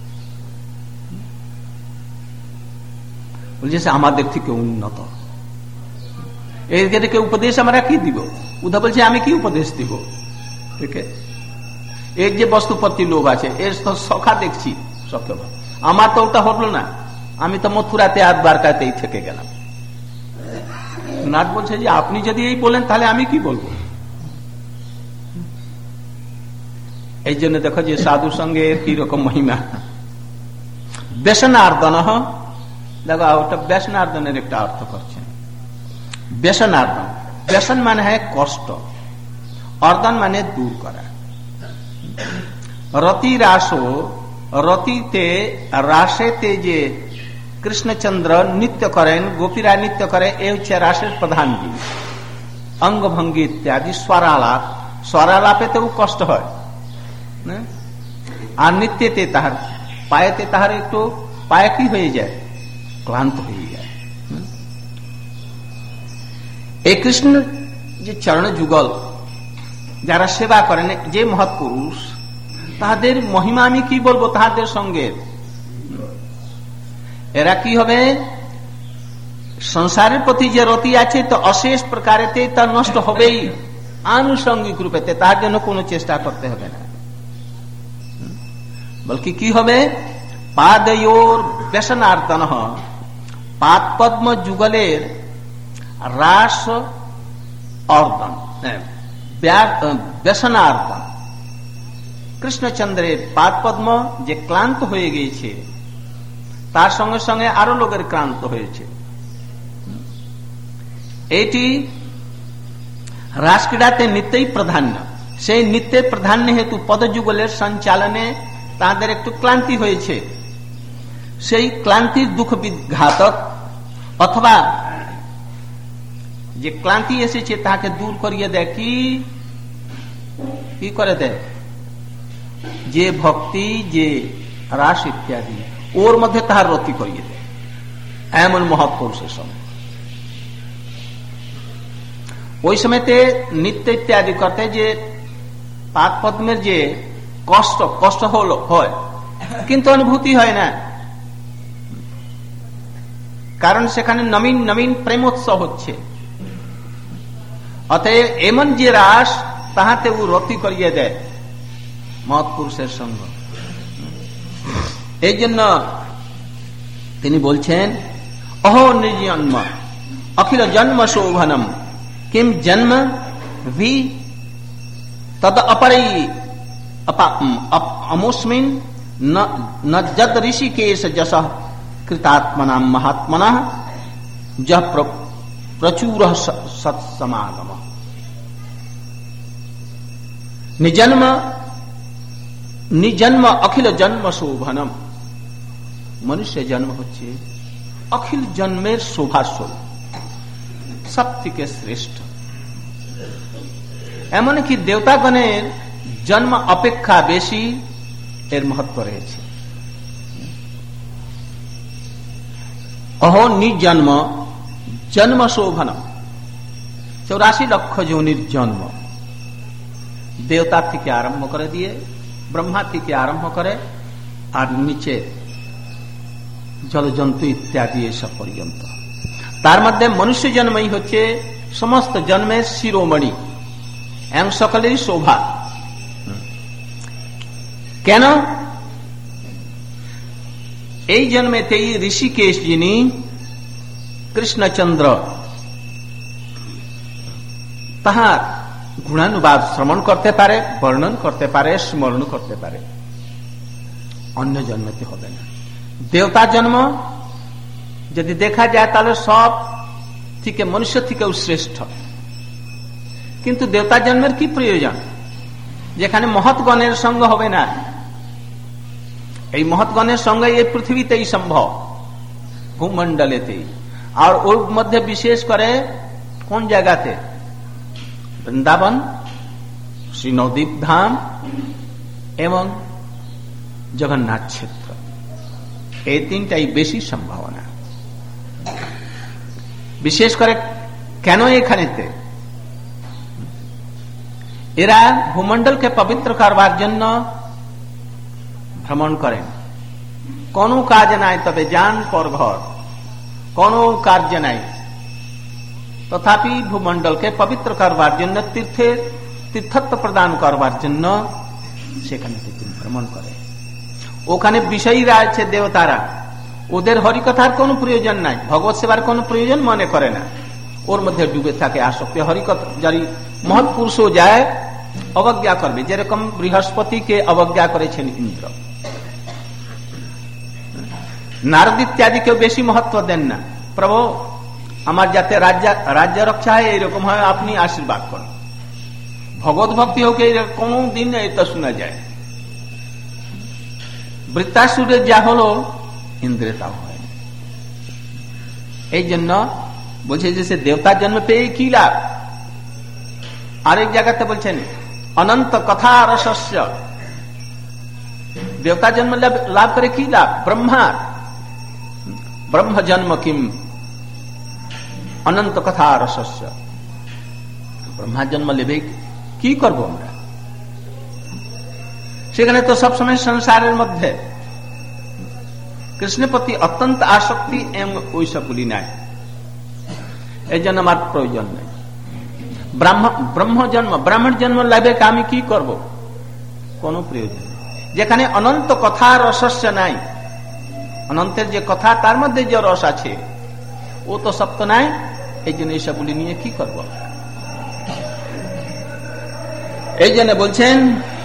বলছে আমাদের থেকে উন্নত এদেরকে উপদেশ আমরা কি দিব উদ্ধব বলছে আমি কি উপদেশ দিব ঠিক আছে এর যে বস্তুপত্তি লোভ আছে এর সখা দেখছি সখ্য আমার তো ওটা হলো না আমি তো মথুরাতে আর দ্বারকাতেই থেকে গেলাম নাথ বলছে যে আপনি যদি এই বলেন তাহলে আমি কি বলবো এই জন্য দেখো যে সাধু সঙ্গে কি রকম মহিমা ব্যসনার্দন দেখো ওটা ব্যসনার্দনের একটা অর্থ করছেন ব্যসনার্দন ব্যসন মানে হয় কষ্ট অর্দন মানে দূর করা রতি রাসো রতিতে রাসেতে যে কৃষ্ণচন্দ্র নৃত্য করেন গোপীরা নৃত্য করে এ হচ্ছে রাসের প্রধান জিনিস অঙ্গভঙ্গি ইত্যাদি স্বরালাপ স্বরালাপেতেও কষ্ট হয় আর নৃত্যেতে তাহার পায়েতে তাহার একটু পায়ে কি হয়ে যায় ক্লান্ত হয়ে যায় এই কৃষ্ণ যে চরণ যুগল যারা সেবা করেন যে মহৎ পুরুষ তাদের মহিমা আমি কি বলবো তাহাদের সঙ্গে এরা কি হবে সংসারের প্রতি যে রতি আছে তো অশেষ প্রকারেতে তা নষ্ট হবেই আনুষঙ্গিক রূপেতে তার জন্য কোনো চেষ্টা করতে হবে না বলকি কি হবে, পাদয়োর ব্যসনার্দন, পাদ পদ্ম যুগলের রাস অর্দন, ব্যসনার্দন। কৃষ্ণচন্দ্রের পাদ পদ্ম যে ক্লান্ত হয়ে গিয়েছে, তার সঙ্গে সঙ্গে আরো লোকের ক্লান্ত হয়েছে। এটি রাসক্রীড়াতে নিত্যই প্রাধান্য। সেই নিত্যের প্রাধান্য হেতু পদযুগলের সঞ্চালনে তাদের একটু ক্লান্তি হয়েছে। সেই ক্লান্তির দুঃখ বিঘাতক অথবা যে ক্লান্তি এসেছে তাকে দূর করিয়ে দেয়। কি কি করে দেয়? যে ভক্তি, যে রাস ইত্যাদি ওর মধ্যে তাহার রতি করিয়ে দেয়, এমন মহৎ পুরুষের সঙ্গে। ওই সময়তে নিত্য ইত্যাদি করতে যে পাদ পদ্মের যে কষ্ট কষ্ট হলো হয়, কিন্তু অনুভূতি হয় না, কারণ সেখানে নবীন নবীন প্রেমোৎসব হচ্ছে। অতএব এমন যে রাস, তাহাতে ও রতি করিয়ে দেয় মহৎ পুরুষের সঙ্গ। এই জন্য তিনি বলছেন, অহো নির্জন্ম অখিল জন্ম শোভনম কিম জন্ম ভি তদ অপরৈ অমুস্মিন ন যদ ঋষিকেশ যশ কৃতাত্মনা মহাত্মনা যহ প্রচুর সৎসমাগম। নিজন্ম নিজন্ম অখিল জন্ম শোভনম। মনুষ্য জন্ম হচ্ছে অখিল জন্মের শোভাস্বরূপ, সব থেকে শ্রেষ্ঠ। এমনকি দেবতাগণের জন্ম অপেক্ষা বেশি এর মহত্ব রয়েছে। অহো নিজন্ম জন্ম শোভনম, চৌরাশি লক্ষ যোনির জন্ম, দেবতা থেকে আরম্ভ করে দিয়ে ব্রহ্মা থেকে আরম্ভ করে আর নিচে জলজন্তু ইত্যাদি এসব পর্যন্ত। তার মধ্যে মনুষ্য জন্মই হচ্ছে সমস্ত জন্মের শিরোমণি এবং সকলেরই শোভা। কেন? এই জন্মেতেই ঋষিকেশ যিনি কৃষ্ণচন্দ্র, তাহার গুণানুবাদ শ্রবণ করতে পারে, বর্ণন করতে পারে, স্মরণ করতে পারে। অন্য জন্মতে হবে না। দেবতা জন্ম যদি দেখা যায় তাহলে সব থেকে মনুষ্য থেকেও শ্রেষ্ঠ। কিন্তু দেবতা জন্মের কি প্রয়োজন, যেখানে মহৎগণের সঙ্গ হবে না? এই মহৎগণের সঙ্গে এই পৃথিবীতেই সম্ভব, ভূমণ্ডলেতেই। আর ওর মধ্যে বিশেষ করে কোন জায়গাতে? বৃন্দাবন, শ্রী নবদ্বীপ ধাম এবং জগন্নাথ ক্ষেত্র, এই তিনটাই বেশি সম্ভাবনা। বিশেষ করে কেন এখানেতে? এরা ভূমণ্ডলকে পবিত্র করবার জন্য ভ্রমণ করেন। কোন কাজ নাই, তবে যান পর ঘর, কোন কার্য নাই, তথাপি ভূমণ্ডলকে পবিত্র করবার জন্য, তীর্থের তীর্থত্ব প্রদান করবার জন্য সেখানে তিনি ভ্রমণ করে। ওখানে বিষয়ীরা আছে দেবতারা, ওদের হরিকথার কোনো প্রয়োজন নাই, ভগবত সেবার কোনো প্রয়োজন মনে করে না, ওর মধ্যে ডুবে থাকে আসক্তি। হরিকথা যারি মহৎ পুরুষও যায় অবজ্ঞা করবে, যেরকম বৃহস্পতিকে অবজ্ঞা করেছেন ইন্দ্র। নারদ ইত্যাদি কেউ বেশি মহত্ব দেন না, প্রভু আমার যাতে রাজ্য রাজ্য রক্ষা হয় এইরকম হয়, আপনি আশীর্বাদ করেন। ভগবত ভক্তি হোক কোন দিন এটা শোনা যায়। বৃত্তাসুরের যা হলো ইন্দ্রের তাও হয়। এই জন্য বলছে যে সে দেবতার জন্ম পেয়ে কি লাভ? আরেক জায়গাতে বলছেন অনন্ত কথা রসস্য, দেবতার জন্ম লাভ করে কি লাভ? ব্রহ্মা ব্রহ্ম জন্ম কিম অনন্ত কথা রসস্য, ব্রহ্মা জন্ম লেবে কি করব আমরা? সেখানে তো সবসময় সংসারের মধ্যে কৃষ্ণের প্রতি অত্যন্ত আসক্তি এবং ওই সবগুলি নাই। এই জন্য আমার প্রয়োজন নেই। ব্রহ্ম ব্রহ্ম জন্ম ব্রাহ্মণ জন্ম লাভে আমি কি করব? কোনো প্রয়োজন নেই। যেখানে অনন্ত কথার রসস্য নাই, অনন্তের যে কথা তার মধ্যে যে রস আছে ও তো সব তো নাই। এই জন্য এইসবগুলি নিয়ে কি করব? এই জন্য বলছেন,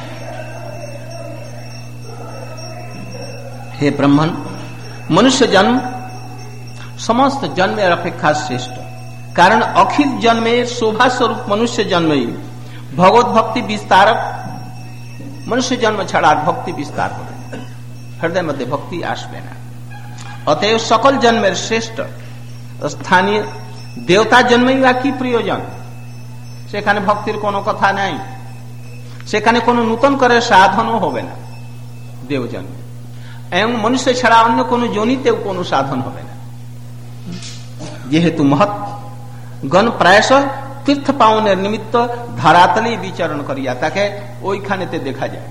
হে ব্রাহ্মণ, মনুষ্য জন্ম সমস্ত জন্মের অপেক্ষা শ্রেষ্ঠ। কারণ অখিল জন্মের শোভা স্বরূপ মনুষ্য জন্মই ভগবত ভক্তি বিস্তারক। মনুষ্য জন্ম ছাড়া আর ভক্তি বিস্তার হবে না, হৃদয়ের মধ্যে ভক্তি আসবে না। অতএব সকল জন্মের শ্রেষ্ঠ স্থানীয় দেবতা জন্মই বা কি প্রয়োজন? সেখানে ভক্তির কোনো কথা নাই, সেখানে কোনো নূতন করে সাধনও হবে না দেব জন্মে, এবং মনুষ্য ছাড়া অন্য কোনো জনিতেও কোনো সাধন হবে না। যেহেতু মহৎ গণ প্রায়শ তীর্থ পাওনের নিমিত্ত ধরাতলেই বিচরণ করিয়া তাকে ওইখানেতে দেখা যায়।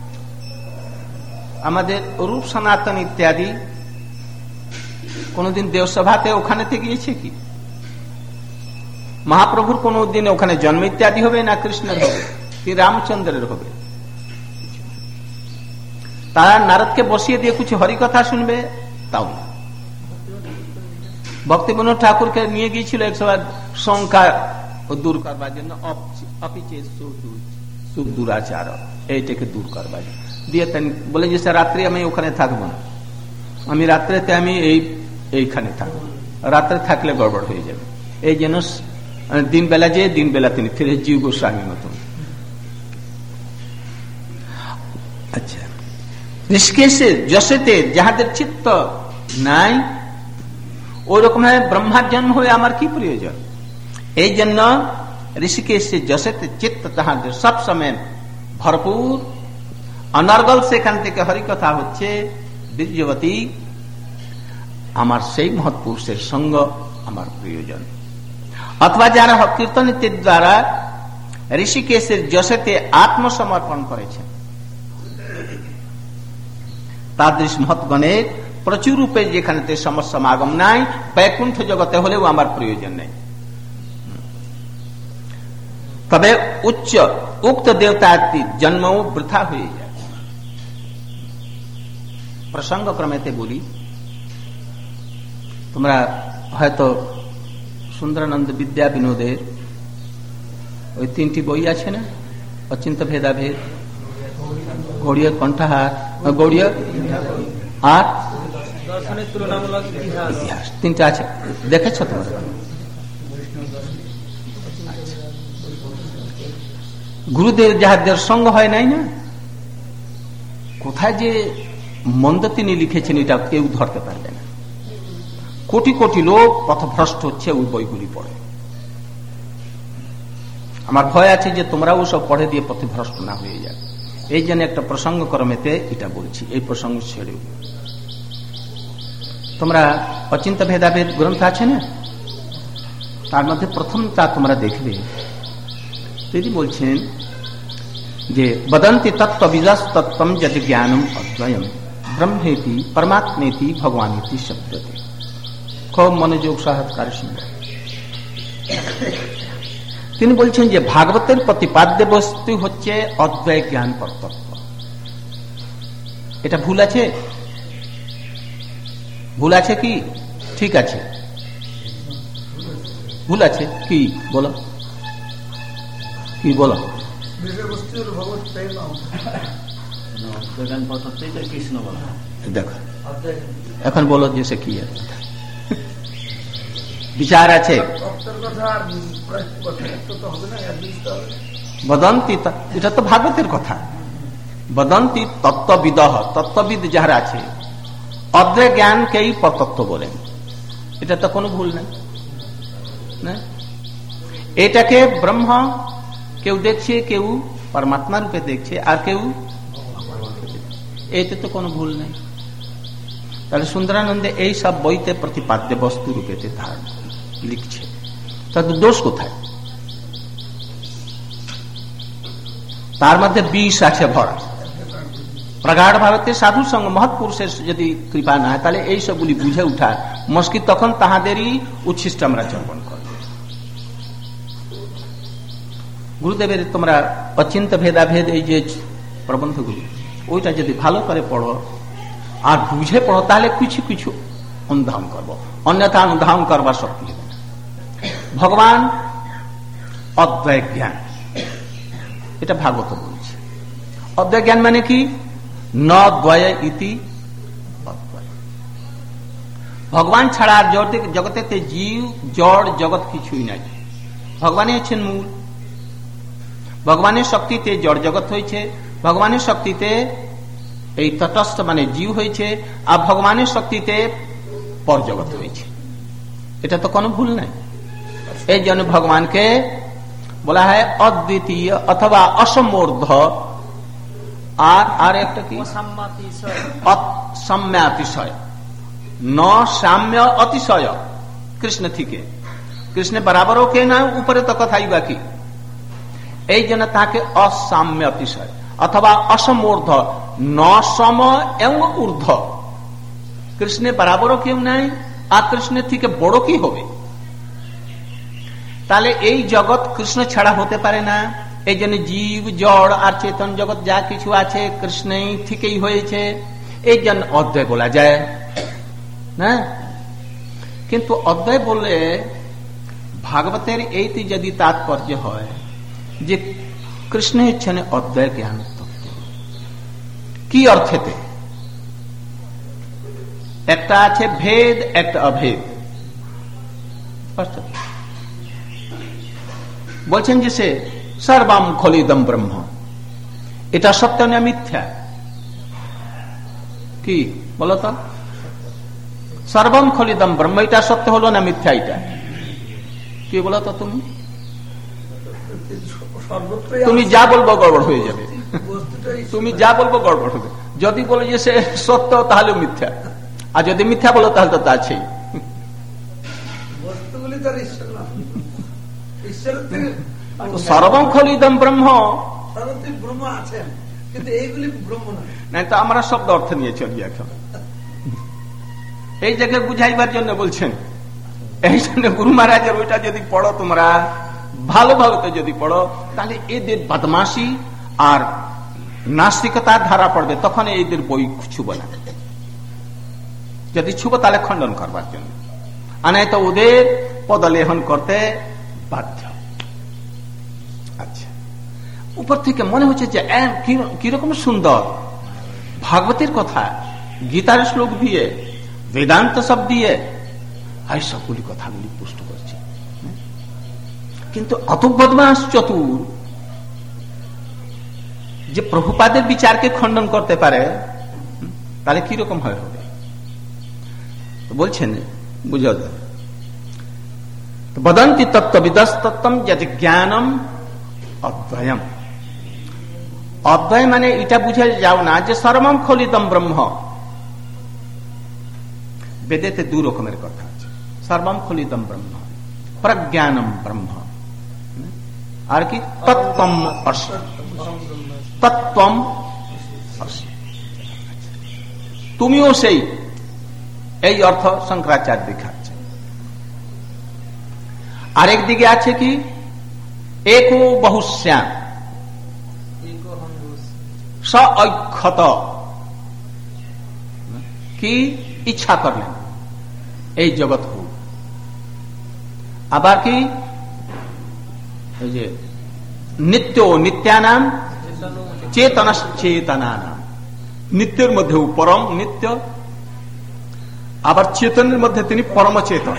আমাদের রূপ সনাতন ইত্যাদি কোনদিন দেবসভাতে ওখানেতে গিয়েছে কি? মহাপ্রভুর কোন দিন ওখানে জন্ম ইত্যাদি হবে না কৃষ্ণের হবে কি রামচন্দ্রের হবে? তারা নারদকে বসিয়ে দিয়ে কিছু হরিকথা শুনবে তাও না। ভক্তিবিনোদ ঠাকুরকে নিয়ে গিয়েছিল একসময় সংখ্যা দূর করবার জন্য, অপিচে সুদূরাচার, এইটাকে দূর করবার দিয়ে বলে যে স্যার রাত্রে আমি ওখানে থাকবো না, আমি রাত্রেতে আমি এই এইখানে থাকবো, রাত্রে থাকলে গড়বড় হয়ে যাবে। এই জন্য দিন বেলা যে দিন বেলা তিনি ফিরে জীব গোস্বামী মতন। আচ্ছা, ঋষিকেশে যশেতে যাহাদের চিত্ত নাই ওই রকম ব্রহ্মার জন্ম হয়ে আমার কি প্রয়োজন? এই জন্য ঋষিকেশে যশেতে চিত্ত তাহাদের সব সময় ভরপুর, অনর্গল সেখান থেকে হরিকথা হচ্ছে বীর্যবতী। আমার সেই মহৎ পুরুষের সঙ্গ আমার প্রয়োজন। অথবা যারা কীর্তনীতির দ্বারা ঋষিকেশের যশেতে আত্মসমর্পণ করেছেন তাদের মহৎগণের প্রচুর রূপে যেখানে সমস্যা সমাগম নাই, বৈকুণ্ঠ জগতে হলেও আমার প্রয়োজন নেই। তবে উচ্চ উক্ত দেবতার জন্মও বৃথা হয়ে যায়। প্রসঙ্গ ক্রমেতে বলি, তোমরা হয়তো সুন্দরানন্দ বিদ্যা বিনোদের ওই তিনটি বই আছে না, অচিন্ত ভেদাভেদ, গৌড়ীয় কণ্ঠাহার, গৌড়ীয় আর ইতিহাস, তিনটা আছে, দেখেছ তোমরা? গুরুদেব যাহাদের সঙ্গ হয় নাই না, কোথায় যে মন্দ তিনি লিখেছেন এটা কেউ ধরতে পারবে না। কোটি কোটি লোক পথভ্রষ্ট হচ্ছে ওই বইগুলি পড়ে। আমার ভয় আছে যে তোমরাও সব পড়ে দিয়ে পথভ্রষ্ট না হয়ে যাবে। এই জন্য একটা প্রসঙ্গ ক্রমেতে এটা বলছি, এই প্রসঙ্গ ছেড়েও। তোমরা অচিন্ত ভেদাভেদ গ্রন্থ আছে না, তার মধ্যে প্রথমটা তোমরা দেখবে, তিনি বলছেন যে বদন্তি তত্ত্ববিদাস তত্ত্বম যদ জ্ঞানম অদ্বয়ম ব্রহ্মেতি পরমাত্মেতি ভগবানেতি শব্দতে। খুব মনোযোগ সহকারে শুনবেন। তিনি বলছেন যে ভাগবতের প্রতিপাদ্য বস্তু হচ্ছে অদ্বয় জ্ঞান পরতত্ত্ব। এটা ভুল আছে? ভুল আছে কি ঠিক আছে? ভুল আছে কি বলো, কি বলো? দেখো এখন বলো যে সে কি আছে, বিচার আছে। বদন্তি, এটা তো ভাগবতের কথা। বদন্তি তত্ত্ববিদ, তত্ত্ববিদ যাহারা আছে অদ্বয় জ্ঞানকেই পরতত্ত্ব বলেন, এটা তো কোনো ভুল নেই না। এটাকে ব্রহ্ম কেউ দেখছে, কেউ পরমাত্মা রূপে দেখছে, আর কেউ, এতে তো কোনো ভুল নেই। তাহলে সুন্দরানন্দে এই সব বইতে প্রতিপাদ্য বস্তু রূপে ধারণ লিখছে, তাদের দোষ কোথায়? তার মধ্যে বিষ আছে ভরা। প্রগাঢ় ভারতে সাধু সঙ্গ মহৎ পুরুষের যদি কৃপা না হয় তাহলে এই সবগুলি বুঝে উঠা মুশকিল, তখন তাহাদেরই উচ্ছিষ্ট আমরা চর্পণ করব। গুরুদেবের তোমরা অচিন্ত ভেদাভেদ এই যে প্রবন্ধগুলি ওইটা যদি ভালো করে পড়ো আর বুঝে পড়ো তাহলে কিছু কিছু অনুধাবন করবো, অন্যথা অনুধাবন করবার শক্তি হবে না। ভগবান অদ্বয় জ্ঞান, এটা ভাগবত বলছে। অদ্বয় জ্ঞান মানে কি? ন দ্বয় ইতি অদ্বয়। ভগবান ছাড়া আর জগতে জীব জড় জগৎ কিছুই নাই। ভগবানই হচ্ছেন মূল। ভগবানের শক্তিতে জড় জগৎ হয়েছে, ভগবানের শক্তিতে এই তটস্থ মানে জীব হয়েছে, আর ভগবানের শক্তিতে পর জগৎ হয়েছে। এটা তো কোনো ভুল নাই। এই জন্য ভগবানকে বলা হয় অদ্বিতীয় অথবা অসমূর্ধ। আর আর একটা কি? সাম্যাতিশয়। ন সাম্য অতিশয় কৃষ্ণ থেকে। কৃষ্ণ বরাবরও কে না, উপরে তো কথাই বাকি। এই জন্য তাকে অসাম্য অতিশয় অথবা অসমূর্ধ, ন সম এবং ঊর্ধ্ব। কৃষ্ণে বরাবরও কেউ নাই, আর কৃষ্ণের থেকে বড় কি হবে? তাহলে এই জগৎ কৃষ্ণ ছাড়া হতে পারে না। এই জন্য জীব জড় আর চেতন জগৎ যা কিছু আছে কৃষ্ণই থেকেই হয়েছে। এই জন্য অদ্বয় বলা যায় না। কিন্তু অদ্বয় বললে ভাগবতের এইটি যদি তাৎপর্য হয় যে কৃষ্ণ হচ্ছেন অদ্বয় জ্ঞান তত্ত্ব। কি অর্থেতে? একটা আছে ভেদ, একটা অভেদ। বলছেন যে সে সর্বম খলিদম ব্রহ্ম, এটা সত্য না মিথ্যা? কি বলো তো? সর্বম খলিদম ব্রহ্ম, এটা সত্য হলো না মিথ্যা? এটা কি বলো তো? তুমি তুমি যা বলবো গড়বড় হয়ে যাবে। তুমি যা বলবো গড়বড় হবে। যদি বলো যে সে সত্য তাহলে মিথ্যা, আর যদি মিথ্যা বলো তাহলে তো আছেই। সর্বম খলিদম ব্রহ্ম, ব্রহ্ম আছেন, কিন্তু এইগুলি ব্রহ্ম নাই তো আমরা শব্দ অর্থ নিয়ে চলি এখন। এই জায়গায় বুঝাইবার জন্য বলছেন। এই জন্য গুরু মহারাজের ওইটা যদি পড়ো তোমরা ভালোভাবে যদি পড়ো, তাহলে এদের বদমাশি আর নাস্তিকতার ধারা পড়বে, তখন এদের বই ছুব না। যদি ছুব তাহলে খণ্ডন করবার জন্য, আর নাই তো ওদের পদলেহন করতে বাধ্য। আচ্ছা, উপর থেকে মনে হচ্ছে যে কিরকম সুন্দর ভাগবতের কথা, গীতার শ্লোক দিয়ে, বেদান্ত সব দিয়ে এই সবগুলি কথাগুলি পুষ্ট করছে। কিন্তু অত বদমাস চতুর যে প্রভুপাদের বিচারকে খণ্ডন করতে পারে, তাহলে কিরকম হয় হবে? বলছেন বুঝা যায়। বদন্তি তত্ত্ববিদস্তত্ত্বম যত জ্ঞানম অদ্বয়ম। অদ্বয় মানে এটা বুঝে যাও না যে সর্বম খলিতম ব্রহ্ম। বেদেতে দু রকমের কথা আছে। সর্বম খলিতম ব্রহ্ম, প্রজ্ঞানম ব্রহ্ম, আর কি তত্ত্বম অসি। তত্ত্বম অসি, তুমিও সেই। এই অর্থ শঙ্করাচার্য দেখাচ্ছে। আরেক দিকে আছে কি একো বহুশ্যাম স ঐক্ষত, কি ইচ্ছা করলেন এই জগৎ হোক। আবার কি এই যে নিত্য নিত্যানাম চেতন চেতনা নাম, নিত্যের মধ্যে পরম নিত্য, আবার চেতনের মধ্যে তিনি পরম চেতন।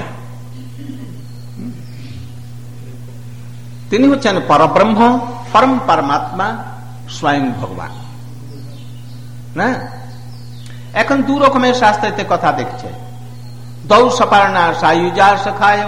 তিনি হচ্ছেন পরব্রহ্ম, পরম পরমাত্মা, স্বয়ং ভগবান না। এখন দু রকমের শাস্ত্রতে কথা দেখছে। দৌ সপার্ণা সায়ুজা সখায়,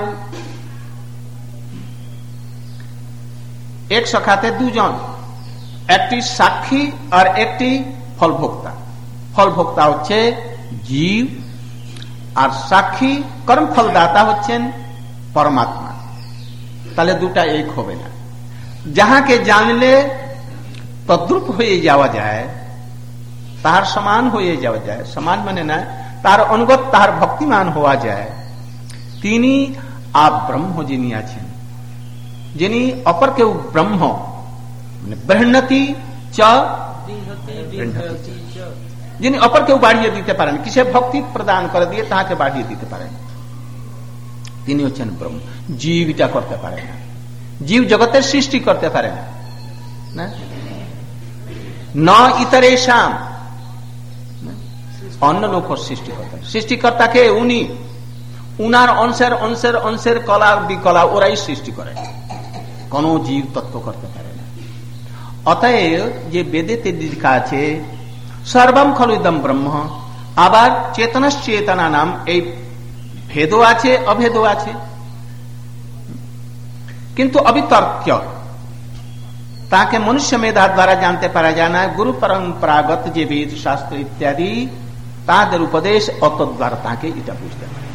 এক সখাতে দুজন, একটি সাক্ষী আর একটি ফলভোক্তা। ফলভোক্তা হচ্ছে জীব, আর সাক্ষী কর্ম ফলদাতা হচ্ছেন পরমাত্মা। তাহলে দুটা এক হবে না। যাহাকে জানলে তদ্রূপ হয়ে যাওয়া যায়, তাহার সমান হয়ে যাওয়া যায়, সমান মানে না তার অনুগত, তাহার ভক্তিমান হওয়া যায়, তিনি আপ ব্রহ্ম যিনি আছেন, যিনি অপর কেউ ব্রহ্ম মানে ব্রহ্মতি চ যিনি অপরকেও বাড়িয়ে দিতে পারেন, কিসে ভক্তি প্রদান করে দিয়ে তাহাকে বাড়িয়ে দিতে পারেন, তিনি হচ্ছেন ব্রহ্ম। জীবটা করতে পারে না, জীব জগতের সৃষ্টি করতে পারে না, ন ইতরেশাম, অন্য লোক সৃষ্টিকর্তা। সৃষ্টিকর্তাকে উনি, উনার অংশের অংশের অংশের কলা বিকলা ওরাই সৃষ্টি করে, কোন জীব তত্ত্ব করতে পারে না। অতএব যে বেদেতে লেখা আছে সর্বম খলু ইদম ব্রহ্ম, আবার চেতনশ্চেতনা নাম, এই ভেদও আছে অভেদও আছে, কিন্তু অবিতর্ক্য, তাকে মনুষ্য মেধা দ্বারা জানতে পারা যায় না। গুরু পরম্পরাগত যে বেদ শাস্ত্র ইত্যাদি তাদের উপদেশ অত দ্বারা তাকে এটা বুঝতে পারে।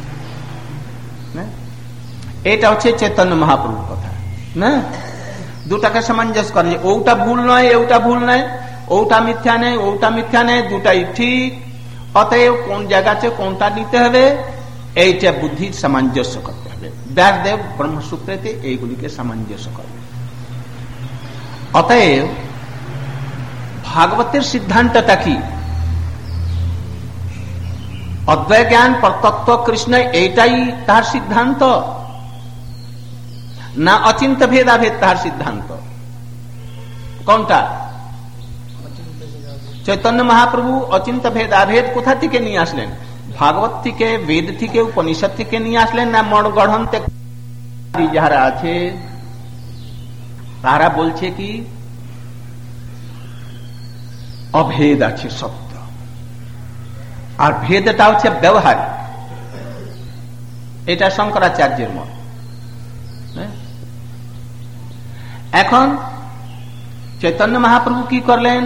এটা হচ্ছে চৈতন্য মহাপ্রভুর কথা না। দুটাকে সামঞ্জস্য করে, ওটা ভুল নয় ওটা ভুল নয়, ওটা মিথ্যা নেই ওটা মিথ্যা নেই, দুটাই ঠিক। অতএব কোন জায়গাতে কোনটা নিতে হবে এইটা বুদ্ধির সামঞ্জস্য করতে হবে। ব্যাসদেব ব্রহ্মসূত্রেতে এইগুলিকে সামঞ্জস্য করবে। অতএব ভাগবতের সিদ্ধান্তটা কি? অদ্বয় জ্ঞান পরতত্ত্ব কৃষ্ণ, এইটাই তার সিদ্ধান্ত, না অচিন্ত ভেদাভেদ তার সিদ্ধান্ত? কোনটা? চৈতন্য মহাপ্রভু অচিন্ত ভেদাভেদ কোথা থেকে নিয়ে আসলেন? ভাগবত থেকে, বেদ থেকে, উপনিষদ থেকে নিয়ে আসলেন, না মন গঠন থেকে? যারা আছে তারা বলছে কি অভেদ আছে সত্য, আর ভেদটা হচ্ছে ব্যবহারিক। এটা শঙ্করাচার্যের মত। এখন চৈতন্য মহাপ্রভু কি করলেন?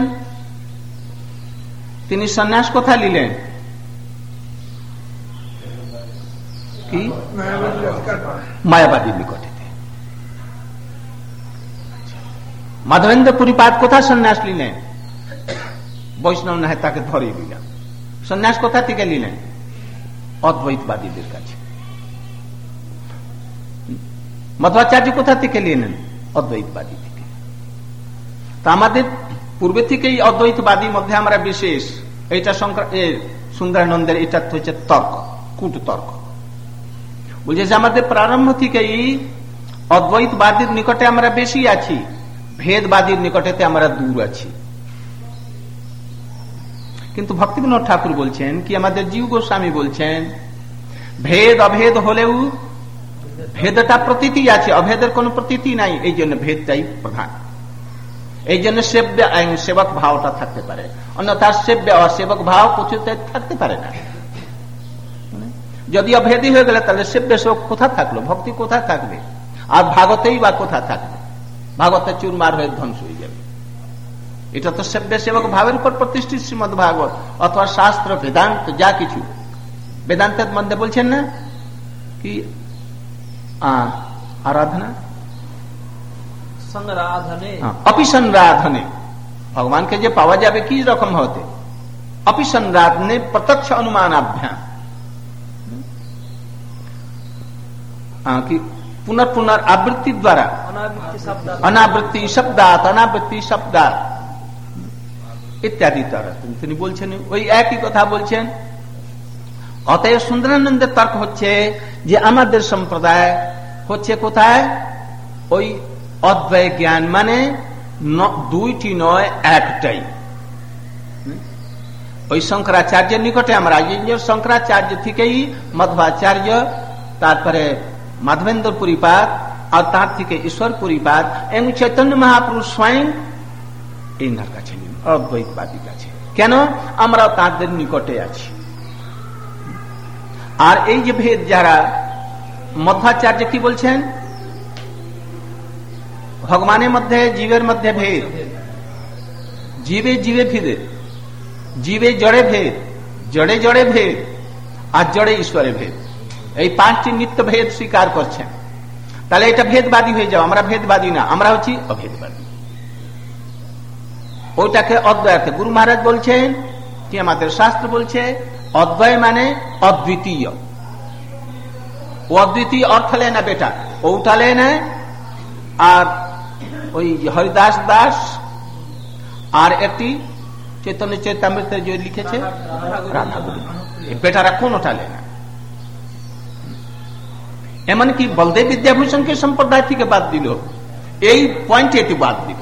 তিনি সন্ন্যাস কোথায় নিলেন? কি মায়াবাদীর নিকটে। মাধবেন্দ্র পুরীপাদ কোথায় সন্ন্যাস নিলেন? বৈষ্ণব না হয় তাকে ধরে দিলেন। সন্ন্যাস কোথা থেকে নিলেন? অদ্বৈতবাদীদের কাছে। মধ্বাচার্য কোথা থেকে নিলেন? অদ্বৈতবাদী থেকে। তা আমাদের পূর্বে থেকেই অদ্বৈতবাদীর মধ্যে আমরা বিশেষ, এইটা সুন্দরানন্দের এটা হচ্ছে তর্ক, কূট তর্ক। বলছে যে আমাদের প্রারম্ভ থেকেই অদ্বৈতবাদীর নিকটে আমরা বেশি আছি, ভেদবাদীর নিকটেতে আমরা দূর আছি। কিন্তু ভক্তিবিনোদ ঠাকুর বলছেন কি, আমাদের জীব গোস্বামী বলছেন ভেদ অভেদ হলেও ভেদটা প্রতীতি আছে, অভেদের কোন প্রতীতি নাই, এই জন্য ভেদটাই প্রধান। এই জন্য সেব্য সেবক ভাবটা থাকতে পারে, অন্যথা সেব্য অসেবক ভাব কিছুতে থাকতে পারে না। যদি অভেদী হয়ে গেলে তাহলে সেব্য সেবক কোথা থাকলো, ভক্তি কোথা থাকবে? আর ভাগতেই বা কোথা থাকবে? ভাগবতে চুরমার হয়ে ধ্বংস হয়ে যাবে। এটা তো সেব্য সেবক ভাবের উপর প্রতিষ্ঠিত শ্রীমদ ভাগবত অথবা শাস্ত্র বেদান্ত যা কিছু। বেদান্তের মধ্যে বলছেন না কি আরাধনা অপিসংরাধনে, ভগবানকে যে পাওয়া যাবে কি রকম হতে? অপিসংরাধনে প্রত্যক্ষ অনুমানাভ্যাম, কি পুনর পুনর আবৃত্তি দ্বারা, অনাবৃত্তি শব্দাত অনাবৃত্তি শব্দাত ইত্যাদি দ্বারা তিনি বলছেন ওই একই কথা বলছেন। অতএব সুন্দরানন্দের তর্ক হচ্ছে যে আমাদের সম্প্রদায় হচ্ছে কোথায়? ওই অদ্বয় জ্ঞান মানে দুইটি নয় একটাই। ওই শঙ্করাচার্যের নিকটে আমরা শঙ্করাচার্য থেকেই মধ্বাচার্য, তারপরে মাধবেন্দ্র পুরীপাদ, আর তার থেকে ঈশ্বর পুরীপাদ এবং চৈতন্য মহাপুরুষ স্বয়ং এনার কাছে, অদ্বৈতবাদীর কাছে। কেন? আমরা তাদের নিকটে আছি। আর এই যে ভেদ, যারা মধ্বাচার্য কি বলছেন? ভগবানের মধ্যে জীবের মধ্যে ভেদ, জীবে জীবে ভেদ, জীবে জড়ে ভেদ, জড়ে জড়ে ভেদ, আর জড়ে ঈশ্বরে ভেদ। এই পাঁচটি নিত্য ভেদ স্বীকার করছেন। তাহলে এটা ভেদবাদী হয়ে যাও। আমরা ভেদবাদী না, আমরা হচ্ছি অভেদবাদী। ওইটাকে অদ্বয়। গুরু মহারাজ বলছেন কি, আমাদের শাস্ত্র বলছে অদ্বয় মানে অদ্বিতীয়। ও অদ্বিতীয় অর্থ লে না বেটা, ওটা লে না। আর ওই হরিদাস দাস আর একটি চৈতন্য চৈতামৃতে যে লিখেছে রাধা বলি, বেটারা কোন ওঠালে না। এমনকি বলদেব বিদ্যাভূষণকে সম্প্রদায় থেকে বাদ দিল, এই পয়েন্টে এটি বাদ দিল।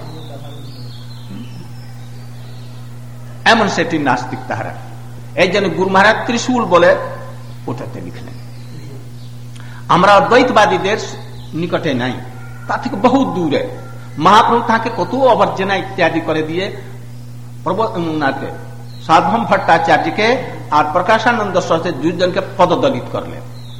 এমন সেটি নাস্তিক তাহারা। এই জন্য গুরু মহারাজ ত্রিশূল বলে ওটাতে লিখলেন। আমরা অদ্বৈতবাদীদের নিকটে নাই, তা থেকে বহু দূরে। মহাপ্রভু তাকে কত অবর্জনা ইত্যাদি করে দিয়ে প্রবনাকে সাধম ভট্টাচার্যকে আর প্রকাশানন্দ সরস্বতী দুজনকে পদদলিত করলেন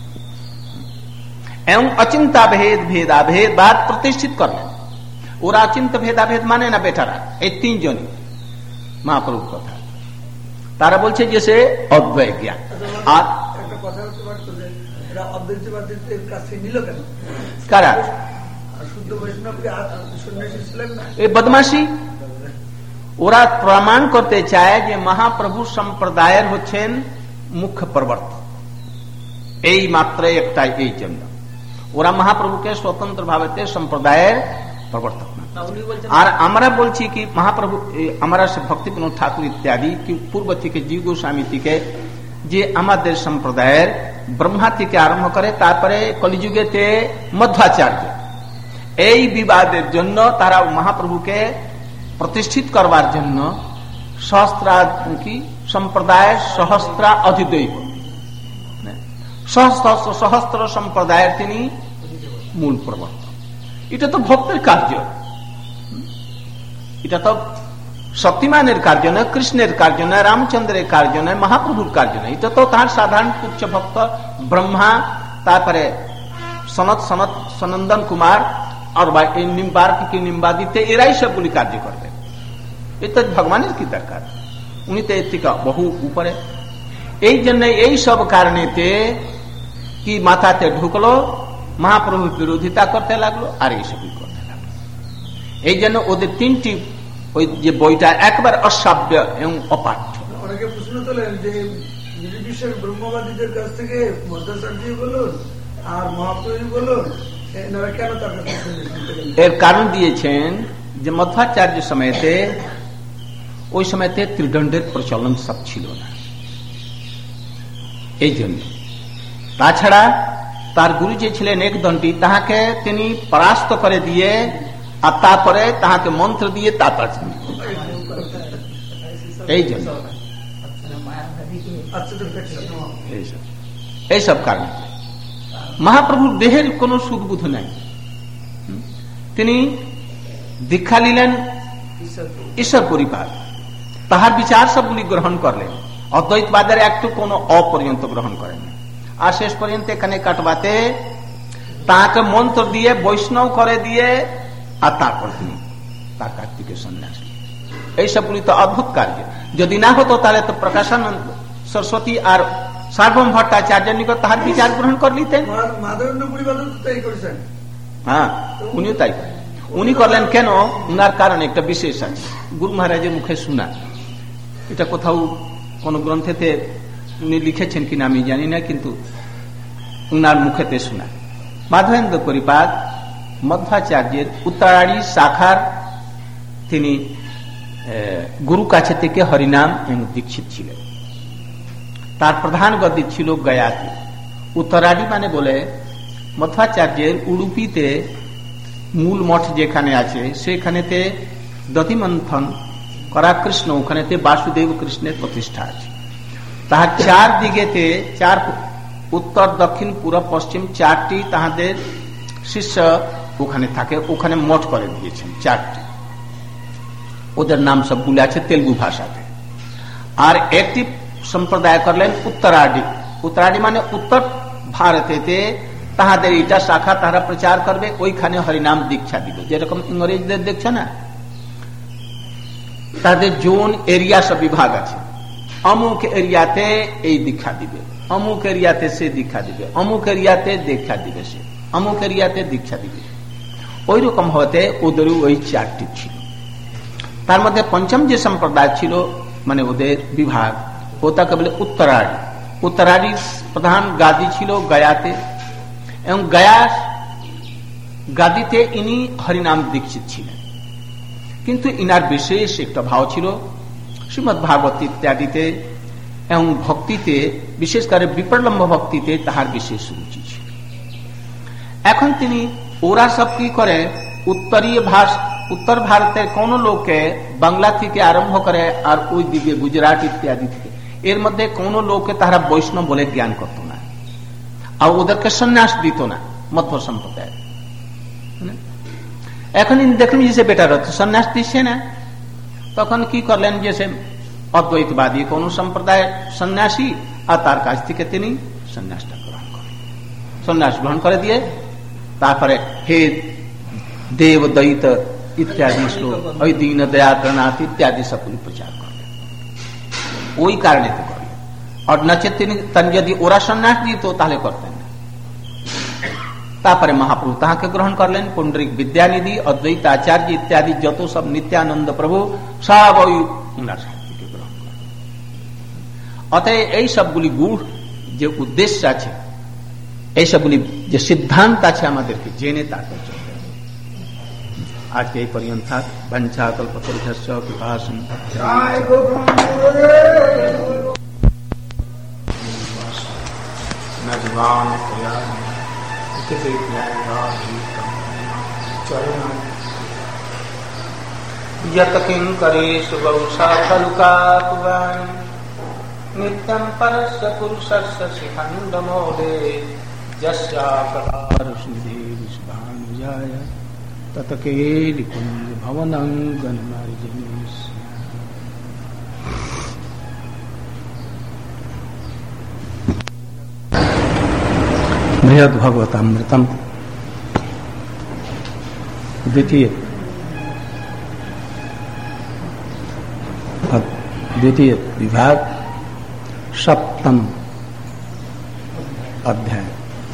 এবং অচিন্তা ভেদ ভেদাভেদ বাদ প্রতিষ্ঠিত করলেন। ওরা অচিন্ত ভেদাভেদ মানে না বেটারা, এই তিনজনই মহাপ্রভুর কথা। তারা বলছে যে সে অদ্বৈত জ্ঞান। আর একটা কথা হতে পারতো যে এরা অদ্বৈতবাদীদের কাছে নিল কেন? কারা? শুদ্ধ বৈষ্ণবকে সন্ন্যাসী ছিলেন না, এই বদমাশি। ওরা প্রমাণ করতে চায় যে মহাপ্রভু সম্প্রদায়ের হচ্ছেন মুখ্য প্রবর্তক, এই মাত্র একটাই। এই জন্য ওরা মহাপ্রভুকে স্বতন্ত্র ভাবে সম্প্রদায়ের প্রবর্তক না। আর আমরা বলছি কি মহাপ্রভু, আমরা ভক্তিপূর্ণ ঠাকুর ইত্যাদি কি পূর্ব থেকে জীব গোস্বামী থেকে যে আমাদের সম্প্রদায়ের ব্রহ্মা থেকে আরম্ভ করে তারপরে কলিযুগেতে মধ্বাচার্য, এই বিবাদের জন্য তারা মহাপ্রভুকে প্রতিষ্ঠিত করবার জন্য সহস্রা কি সম্প্রদায়ের সহস্রা অধিদৈব সহস্র সহস্র সম্প্রদায়ের তিনি মূল প্রবর্তক। এটা তো ভক্তের কার্য, এটা তো শক্তিমানের কার্য নয়, কৃষ্ণের কার্য নয়, রামচন্দ্রের কার্য নয়, মহাপ্রভুর কার্য নয়। এটা তো তার সাধারণ উচ্চ ভক্ত ব্রহ্মা, তারপরে সনত সনত সনন্দন কুমার আর নিম্বার কি নিম্বাদিতে এরাই সবগুলি কার্য করবে। এটা ভগবানের কি দরকার, উনি তো এর থেকে বহু উপরে। এই জন্য এই সব কারণেতে কি মাথাতে ঢুকলো, মহাপ্রভুর বিরোধিতা করতে লাগলো আর এইসবই করতে লাগলো। এই জন্য ওদের তিনটি ওই যে বইটা একবার অসাব্য এবং অপাঠ্য। অনেকে প্রশ্ন তোলেন যে বিশ্বের ব্রহ্মবাদীদের কাছ থেকে মধ্যাচার্য বলুন আর মহাপ্রভু বলুন, কেন তার এর কারণ দিয়েছেন যে মধ্বাচার্য সময়তে ওই সময়তে ত্রিদণ্ডের প্রচলন সব ছিল না, এই জন্য। তাছাড়া তার গুরু যে ছিলেন একদণ্ডী, তাহাকে তিনি পরাস্ত করে দিয়ে আর তারপরে তাহাকে মন্ত্র দিয়ে তারপর এই জন্য এইসব কারণে মহাপ্রভুর দেহের কোন সুদবুধ নাই। তিনি দীক্ষা নিলেন ঈশ্বর পরিবার, তাহার বিচার সবগুলি গ্রহণ করলেন। অদ্বৈতবাদের একটু কোন অপর্যন্ত গ্রহণ করেন আর শেষ পর্যন্ত এখানে কাটবাতে তাকে মন্ত্র দিয়ে বৈষ্ণব করে দিয়ে আর তারপর তিনি তার কার্তিকের সন্ন্যাস। এই সবগুলি তো অদ্ভুত কার্য। যদি না হতো তাহলে তো প্রকাশানন্দ সরস্বতী আর সার্বভৌম ভট্টাচার্যের নিকট তাহার বিচার গ্রহণ করে নিতেন। হ্যাঁ, উনিও তাই করেন। উনি করলেন কেন? উনার কারণ একটা বিশেষ আছে, গুরু মহারাজের মুখে শোনা। এটা কোথাও কোন গ্রন্থেতে উনি লিখেছেন কিনা আমি জানি না, কিন্তু উনার মুখেতে শোনা। মাধবেন্দ্র পরিপাদ মধ্বাচার্যের উত্তরাড়ি শাখার তিনি গুরু কাছে থেকে হরিনাম এবং দীক্ষিত ছিলেন। তার প্রধান গদ্দি ছিল গয়াতে। উত্তরাড়ি মানে বলে মধ্বাচার্যের উডুপিতে মূল মঠ যেখানে আছে সেখানেতে দধিমন্থন করা কৃষ্ণ, ওখানেতে বাসুদেব কৃষ্ণের প্রতিষ্ঠা আছে। তাহার চার দিকেতে চার উত্তর দক্ষিণ পূর্ব পশ্চিম চারটি তাহাদের শিষ্য ওখানে থাকে, ওখানে মঠ করে দিয়েছেন চারটি। ওদের নাম সবগুলো আছে তেলুগু ভাষাতে। আর একটি সম্প্রদায় করলেন উত্তরাডি। উত্তরাডি মানে উত্তর ভারতেতে তাহাদের এটা শাখা, তারা প্রচার করবে, ওইখানে হরিনাম দীক্ষা দিবে। যেরকম ইংরেজদের দেখছো না, তাদের জোন এরিয়া সব বিভাগ আছে। অমুক এরিয়াতে এই দীক্ষা দিবে, অমুক এরিয়াতে সে দীক্ষা দিবে, অমুক এরিয়াতে দীক্ষা দিবে সে, অমুক এরিয়াতে দীক্ষা দিবে। ওই রকম হতে ওদেরও ওই চারটি ছিল। তার মধ্যে পঞ্চম যে সম্প্রদায় ছিল মানে ওদের বিভাগ, ওটাকে বলে উত্তরাড়ি। উত্তরাড়ির প্রধান গাদি ছিল গয়াতে, এবং গয়া গাদিতে ইনি হরিনাম দীক্ষিত ছিলেন। কিন্তু ইনার বিশেষ একটা ভাব ছিল শ্রীমদ ভাগবত ইত্যাদিতে এবং ভক্তিতে, বিশেষ করে বিপ্রলম্ব ভক্তিতে তাহার বিশেষ রুচি ছিল। এখন তিনি ওরা সব কি করে, উত্তরীয় ভাষা, উত্তর ভারতের কোন লোকে বাংলা থেকে আরম্ভ করে আর ওই দিকে গুজরাট ইত্যাদি থেকে, এর মধ্যে কোন লোকে তারা বৈষ্ণব বলে জ্ঞান করত না, আর ওদেরকে সন্ন্যাস দিত না মধ্য সম্প্রদায়। এখন দেখলেন যে সে বেটার হচ্ছে, সন্ন্যাস দিচ্ছে না, তখন কি করলেন যে সে অদ্বৈতবাদী কোন সম্প্রদায়ের সন্ন্যাসী, আর তার কাছ থেকে তিনি সন্ন্যাসটা গ্রহণ করেন। সন্ন্যাস গ্রহণ করে দিয়ে তারপরে হে দেব দ্বৈত ইত্যাদি শ্লোক, ওই দীন দয়া প্রণাথ ইত্যাদি সবগুলি প্রচার করলেন। ওই কারণে তো করলেন, আর নচেত তিনি যদি ওরা সন্ন্যাস দিত তাহলে করতেন না। তারপরে মহাপ্রভু তাহাকে গ্রহণ করলেন, পুণ্ডরিক বিদ্যানিধি, অদ্বৈত আচার্য ইত্যাদি যত সব নিত্যানন্দ প্রভু সব ওই ওনার সাহিত্যকে গ্রহণ করলেন। অতএব এই সবগুলি গুড় যে উদ্দেশ্য আছে, এই সবগুলি যে সিদ্ধান্ত আছে আমাদেরকে জেনে তারপর চলতে হবে। আজকে এই পর্যন্ত থাক। বঞ্চা কল্পতরুভ্যশ্চ কৃপা সিন্ধু यत किंकरेषु बहुशा खलुकाकुवानि नित्यं परस्य पुरुषस्य शिखण्डमौले यस्यापकारसुधीर्षभानुजाय ततकेलिकुञ्ज भवनं गणमार्जनीस् बृहद् भगवतामृतम द्वितीय द्वितीय विभाग सप्तम अध्याय।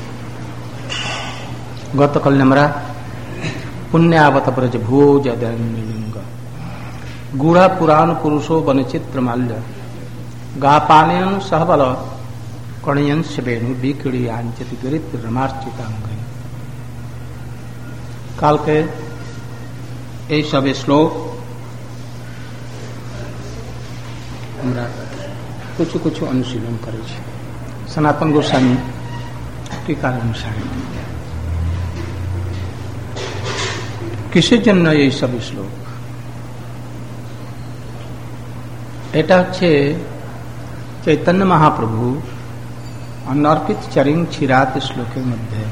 गतकाल नमरा पुण्यावत ब्रज भोज लिंग गूढ़ पुराण पुरुषो वनचित्र माल्य गापानयन सहबल कणयंश वेणु विक्रीयांचति गिरित रमार्चितांग। काल के এই সব শ্লোক আমরা কিছু কিছু অনুশীলন করেছি সনাতন গোস্বামী टीकार अनुसारे। কিসের জন্য এই সব শ্লোক? এটা হচ্ছে চৈতন্য মহাপ্রভু অনর্পিত চরিং চিরাত শ্লোকের মধ্যে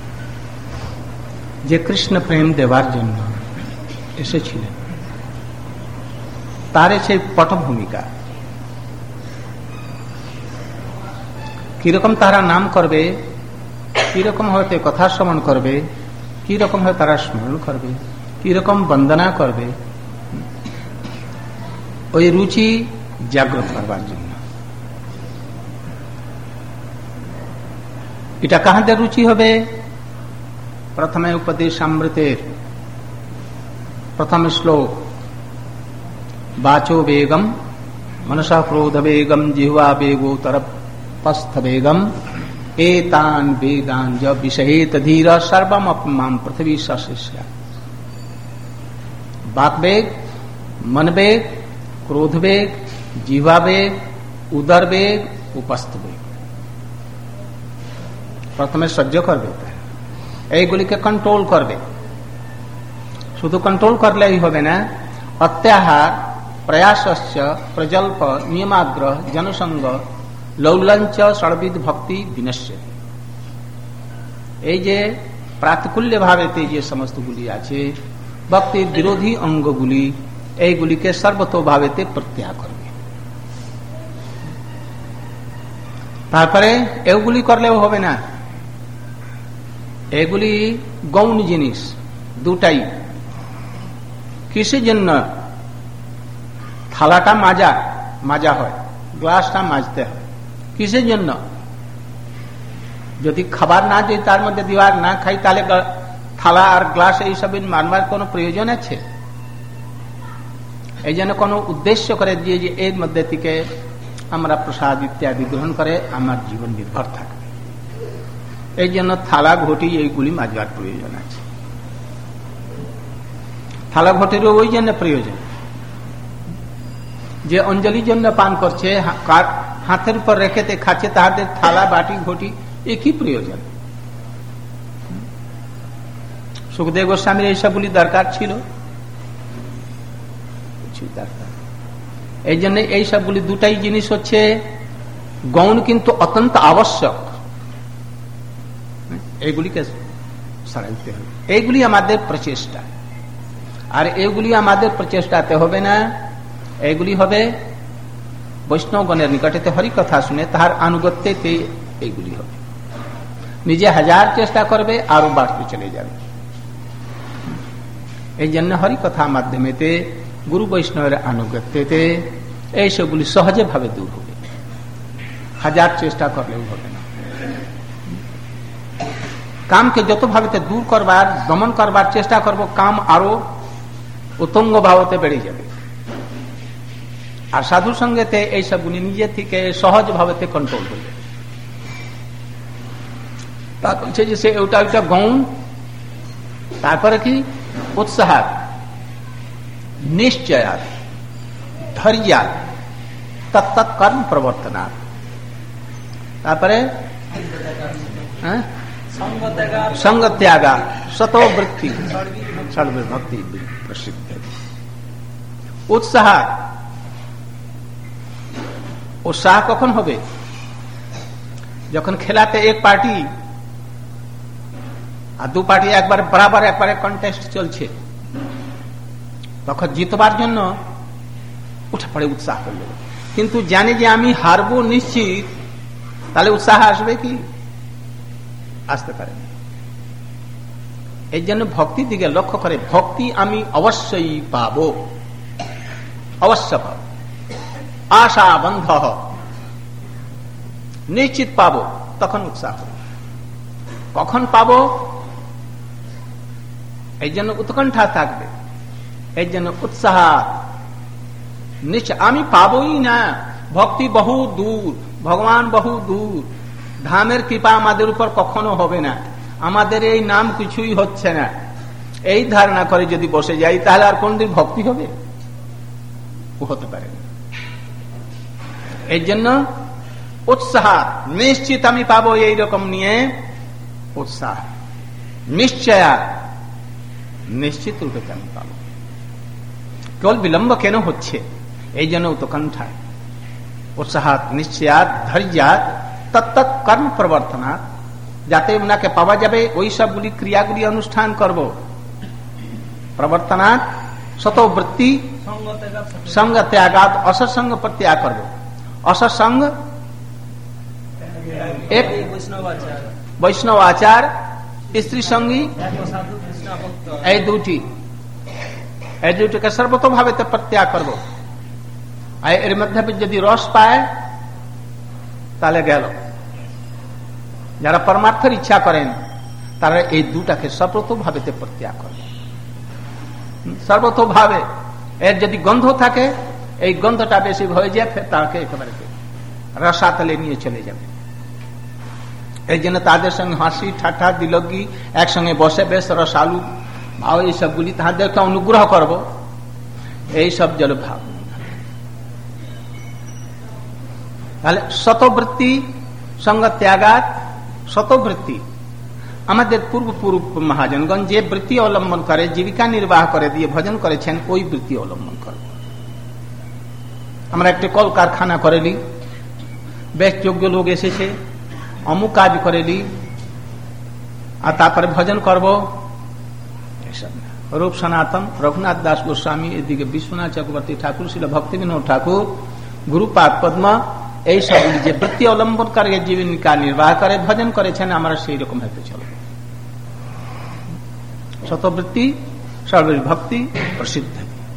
যে কৃষ্ণ প্রেম দেওয়ার জন্য এসেছিলেন তার সেই পটভূমিকা, কিরকম তারা নাম করবে, কিরকম হয়তো কথা শ্রবণ করবে, কিরকম হয় তারা স্মরণ করবে, কিরকম বন্দনা করবে, ওই রুচি জাগ্রত করবার জন্য। এটা কাহাদের রুচি হবে? প্রথমে উপদেশামৃতের প্রথম শ্লোক, বাচো বেগম मनसा क्रोध वेगम जिह्वा वेगो तरपस्थ वेगम एतान वेगान जब विषयेत धीर सर्वम अपमाम पृथ्वी सशिष्य। बाक वेग, मन वेग, क्रोध वेग, जिह्वा वेग, उदर वेग, उपस्थ वेग प्रथमे सह्य करबे, এইগুলিকে কন্ট্রোল করবে। শুধু কন্ট্রোল করলেই হবে না, অত্যাহার, প্রয়াসস্য, প্রজল্প, নিয়মাগ্রহ, জনসঙ্গ, লৌলঞ্চ, ষড়বিধ ভক্তি বিনশ্য। এই যে প্রাতিকূল্য ভাবেতে যে সমস্তগুলি আছে, ভক্তির বিরোধী অঙ্গগুলি, এইগুলিকে সর্বতোভাবেতে প্রত্যাহার করবে। তারপরে এগুলি করলেও হবে না, এগুলি গৌণ জিনিস দুটাই। কিসের জন্য? থালাটা মাজা মাজা হয়, গ্লাসটা মাজতে হয়। কিসের জন্য? যদি খাবার না যদি তার মধ্যে দিবার না খাই, তাহলে থালা আর গ্লাস এইসব মানবার কোনো প্রয়োজন আছে? এই জন্য কোনো উদ্দেশ্য করে দিয়ে যে এর মধ্যে থেকে আমরা প্রসাদ ইত্যাদি গ্রহণ করে আমার জীবন নির্ভর থাকে, এই জন্য থালা ঘটি এইগুলি মাজবার প্রয়োজন আছে। থালা ঘটিরও ওই জন্য প্রয়োজন, যে অঞ্জলির জন্য পান করছে, হাতের উপর রেখেতে খাচ্ছে, তাহাদের থালা বাটি ঘটি, এ কি প্রয়োজন? সুখদেব গোস্বামীর এইসবগুলি দরকার ছিল? দরকার। এই জন্য এই সবগুলি দুটাই জিনিস হচ্ছে গৌণ কিন্তু অত্যন্ত আবশ্যক, এইগুলিকে সরাইতে হবে। এইগুলি আমাদের প্রচেষ্টা, আর এইগুলি আমাদের প্রচেষ্টাতে হবে না, এইগুলি হবে বৈষ্ণবগণের নিকটেতে হরি কথা শুনে তাহার আনুগত্যতে এইগুলি হবে। নিজে হাজার চেষ্টা করবে আরো বাড়তে চলে যাবে। এই জন্য হরি কথা মাধ্যমেতে গুরু বৈষ্ণবের আনুগত্যতে এইসবগুলি সহজে ভাবে দূর হবে, হাজার চেষ্টা করলেও হবে না। কামকে যত ভাবে দূর করবার, দমন করবার চেষ্টা করব, কাম আরো উত্তঙ্গ ভাবতে বেড়ে যাবে। আর সাধু সঙ্গেতে এইসবগুলি নিজে থেকে সহজ ভাবে কন্ট্রোল হয়ে যাবে। তা বলছে যে সে ওটা ওটা গৌণ, তারপরে কি উৎসাহ, নিশ্চয়, ধৈর্য, তত্তৎ কর্ম প্রবর্তনা, তারপরে সঙ্গ ত্যাগ, সতোবৃত্তি, সর্বভক্তি প্রসিদ্ধ। উৎসাহ, উৎসাহ কখন হবে? যখন খেলাতে এক পার্টি আর দু পার্টি একবার বরাবর একবারে কন্টেস্ট চলছে, তখন জিতবার জন্য উঠে পড়ে উৎসাহ করবে। কিন্তু জানে যে আমি হারবো নিশ্চিত, তাহলে উৎসাহ আসবে কি? আসতে পারে না। এই জন্য ভক্তির দিকে লক্ষ্য করে, ভক্তি আমি অবশ্যই পাবো, অবশ্য পাবো, আশা বন্ধ নিশ্চিত পাবো, তখন উৎসাহ। কখন পাবো? এই জন্য উৎকণ্ঠা থাকবে, এই জন্য উৎসাহ নিশ্চয় আমি পাবই না। ভক্তি বহু দূর, ভগবান বহু দূর, ধামের কৃপা আমাদের উপর কখনো হবে না, আমাদের এই নাম কিছুই হচ্ছে না, এই ধারণা করে যদি বসে যাই, তাহলে আর কোনদিন ভক্তি হবে? হতে পারে না। এই জন্য উৎসাহ, নিশ্চিত আমি পাবো, এইরকম নিয়ে উৎসাহ, নিশ্চয় নিশ্চিত রূপে আমি পাবো। কেবল বিলম্ব কেন হচ্ছে? এই জন্য উৎকণ্ঠা, উৎসাহ, নিশ্চয়, ধৈর্য, তত্তৎ কর্ম প্রবর্তনা, যাতে উনাকে পাওয়া যাবে ওই সবগুলি ক্রিয়াগুলি অনুষ্ঠান করব। প্রবর্তনা, সতোবৃত্তি, সঙ্গ ত্যাগাত, অসৎসঙ্গ প্রত্যাগ করব। অসৎসঙ্গ এক বৈষ্ণব আচার, স্ত্রী সঙ্গী, এই দুটি এই দুটিকে সর্বতোভাবে প্রত্যাগ করব। এর মধ্যে যদি রস পায় তাহলে গেল। যারা পরমার্থের ইচ্ছা করেন তারা এই দুটাকে সর্বতোভাবে প্রত্যাগ করবে, সর্বতোভাবে। এর যদি গন্ধ থাকে, এই গন্ধটা বেশি হয়ে যায়, তাকে একেবারে রসাতলে নিয়ে চলে যাবে। এই জন্য তাদের সঙ্গে হাসি ঠাট্টা দিলগি একসঙ্গে বসে বেশ রসালু ভাব, এই সবগুলি তাদেরকে অনুগ্রহ করব, এই সব জল ভাব। তাহলে শতবৃত্তি, সঙ্গ ত্যাগাত, শতবৃত্তি। আমাদের পূর্বপুরুষ মহাজনগণ যে বৃত্তি অবলম্বন করে, জীবিকা নির্বাহ করে দিয়ে ভজন করেছেন, ওই বৃত্তি অবলম্বন করে। আমরা একটা কল কারখানা করেলি, বেশ যোগ্য লোক এসেছে, অমুক কাজ করেলি, আর তারপরে ভজন করব, এসব না। রূপ সনাতন, রঘুনাথ দাস গোস্বামী, এদিকে বিশ্বনাথ চক্রবর্তী ঠাকুর, শিল ভক্তি বিনোদ ঠাকুর, গুরুপাদ পদ্ম, এই সব যে বৃত্তি অবলম্বন করে জীবিকা নির্বাহ করে ভজন করেছেন, আমরা সেই রকম হতে চলব। শতবৃত্তি, সর্বভক্তি প্রসিদ্ধ।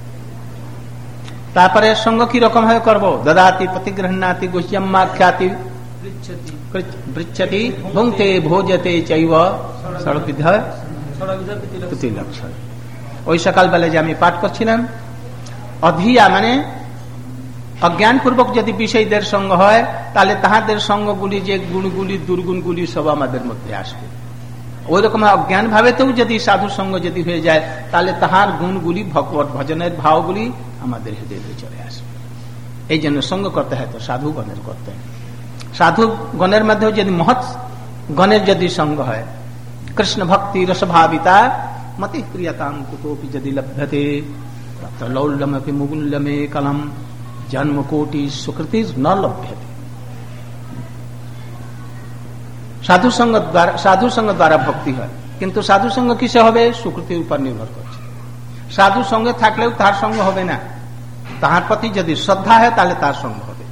তারপরে সঙ্গ কি রকম ভাবে করবো? দদাতি প্রতিগ্রহণাতি গোষ্ঠ্যম্মা খ্যাতি পৃচ্ছতি ভুঙ্ক্তে ভোজতে চৈব ষড়বিধ লক্ষণ। ওই সকালবেলা যে আমি পাঠ করছিলাম, অধিয়া মানে অজ্ঞান পূর্বক যদি বিষয়দের সঙ্গ হয়, তাহলে তাহাদের সঙ্গগুলি যে গুণগুলি দুর্গুণগুলি সব আমাদের মধ্যে আসবে। ওই রকম অজ্ঞান ভাবেতেও যদি সাধু সঙ্গ যদি হয়ে যায়, তাহলে তাহার গুণগুলি, ভগবত ভজনের ভাবগুলি আমাদের হৃদয়ে চলে আসবে। এই জন্য সঙ্গ করতে হয় তো সাধু গণের করতে হয়। সাধু গণের মধ্যেও যদি মহৎ গণের যদি সঙ্গ হয়, কৃষ্ণ ভক্তি রসভাবিতা মতি প্রিয়তাম কুতোপি যদি লভ্যতে লৌল্যমপি মুগুল্যমে কলম জন্ম কোটি সুকৃতি ন লভ্যতে। সাধু সঙ্গ দ্বারা সাধু সঙ্গ দ্বারা ভক্তি হয়, কিন্তু সাধু সঙ্গ কিসে হবে? সুকৃতির উপর নির্ভর করছে। সাধু সঙ্গে থাকলেও তার সঙ্গ হবে না, তাহার প্রতি যদি শ্রদ্ধা হয় তাহলে তার সঙ্গ হবে।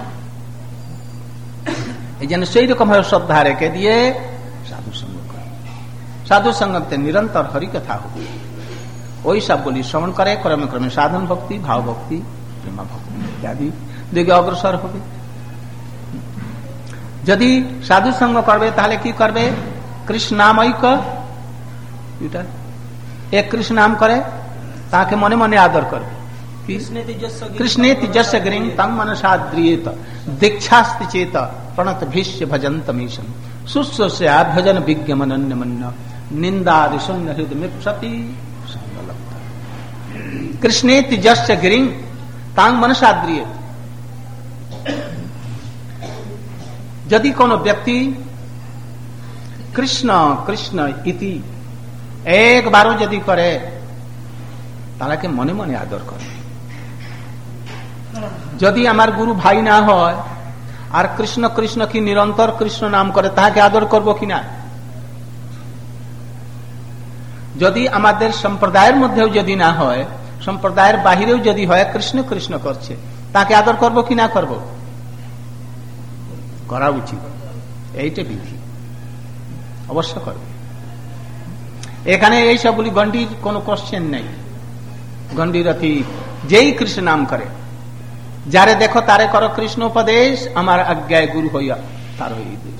এই জন্য সেই রকম ভাবে শ্রদ্ধা রেখে দিয়ে সাধু সঙ্গ করে। সাধু সঙ্গতে নিরন্তর হরিকথা হবে, ওই সব বলি শ্রবণ করে ক্রমে ক্রমে সাধন ভক্তি, ভাব ভক্তি, প্রেমা ভক্তি ইত্যাদি দিকে অগ্রসর হবে। যদি সাধু সঙ্গ করবে তাহলে কি করবে? কৃষ্ণামৈক, এক কৃষ্ণ নাম করে তাকে মনে মনে আদর করবে। কৃষ্ণেতি যস্য গিরিং তং মনসাদ্রিয়েত দীক্ষাস্তি চেত প্রণত ভীষ্য ভজন্তमीशं शुश्रूषया भजन विज्ञमनन्यमन्य निंदादि शून्य हृदय मिप्सति संगलब्ध। कृष्णेति यस्य गिरिं तां मनसाद्रियेत। यदि कोनो व्यक्ति कृष्ण कृष्ण इति एक बारो यदि करे ताहले के मने मने आदर करे। যদি আমার গুরু ভাই না হয় আর কৃষ্ণ কৃষ্ণ কি নিরন্তর কৃষ্ণ নাম করে, তাকে আদর করব কিনা? যদি আমাদের সম্প্রদায়ের মধ্যেও যদি না হয়, সম্প্রদায়ের বাহিরেও যদি হয় কৃষ্ণ কৃষ্ণ করছে, তাকে আদর করব কি না করব? করা উচিত, এইটা বিধি, অবশ্য করবে। এখানে এই সবগুলি গণ্ডির কোনো কোশ্চেন নেই। গণ্ডির অতি যেই কৃষ্ণ নাম করে, যারে দেখো তারে করো কৃষ্ণ উপদেশ, আমার আজ্ঞায় গুরু হইয়া তার এই দেশ।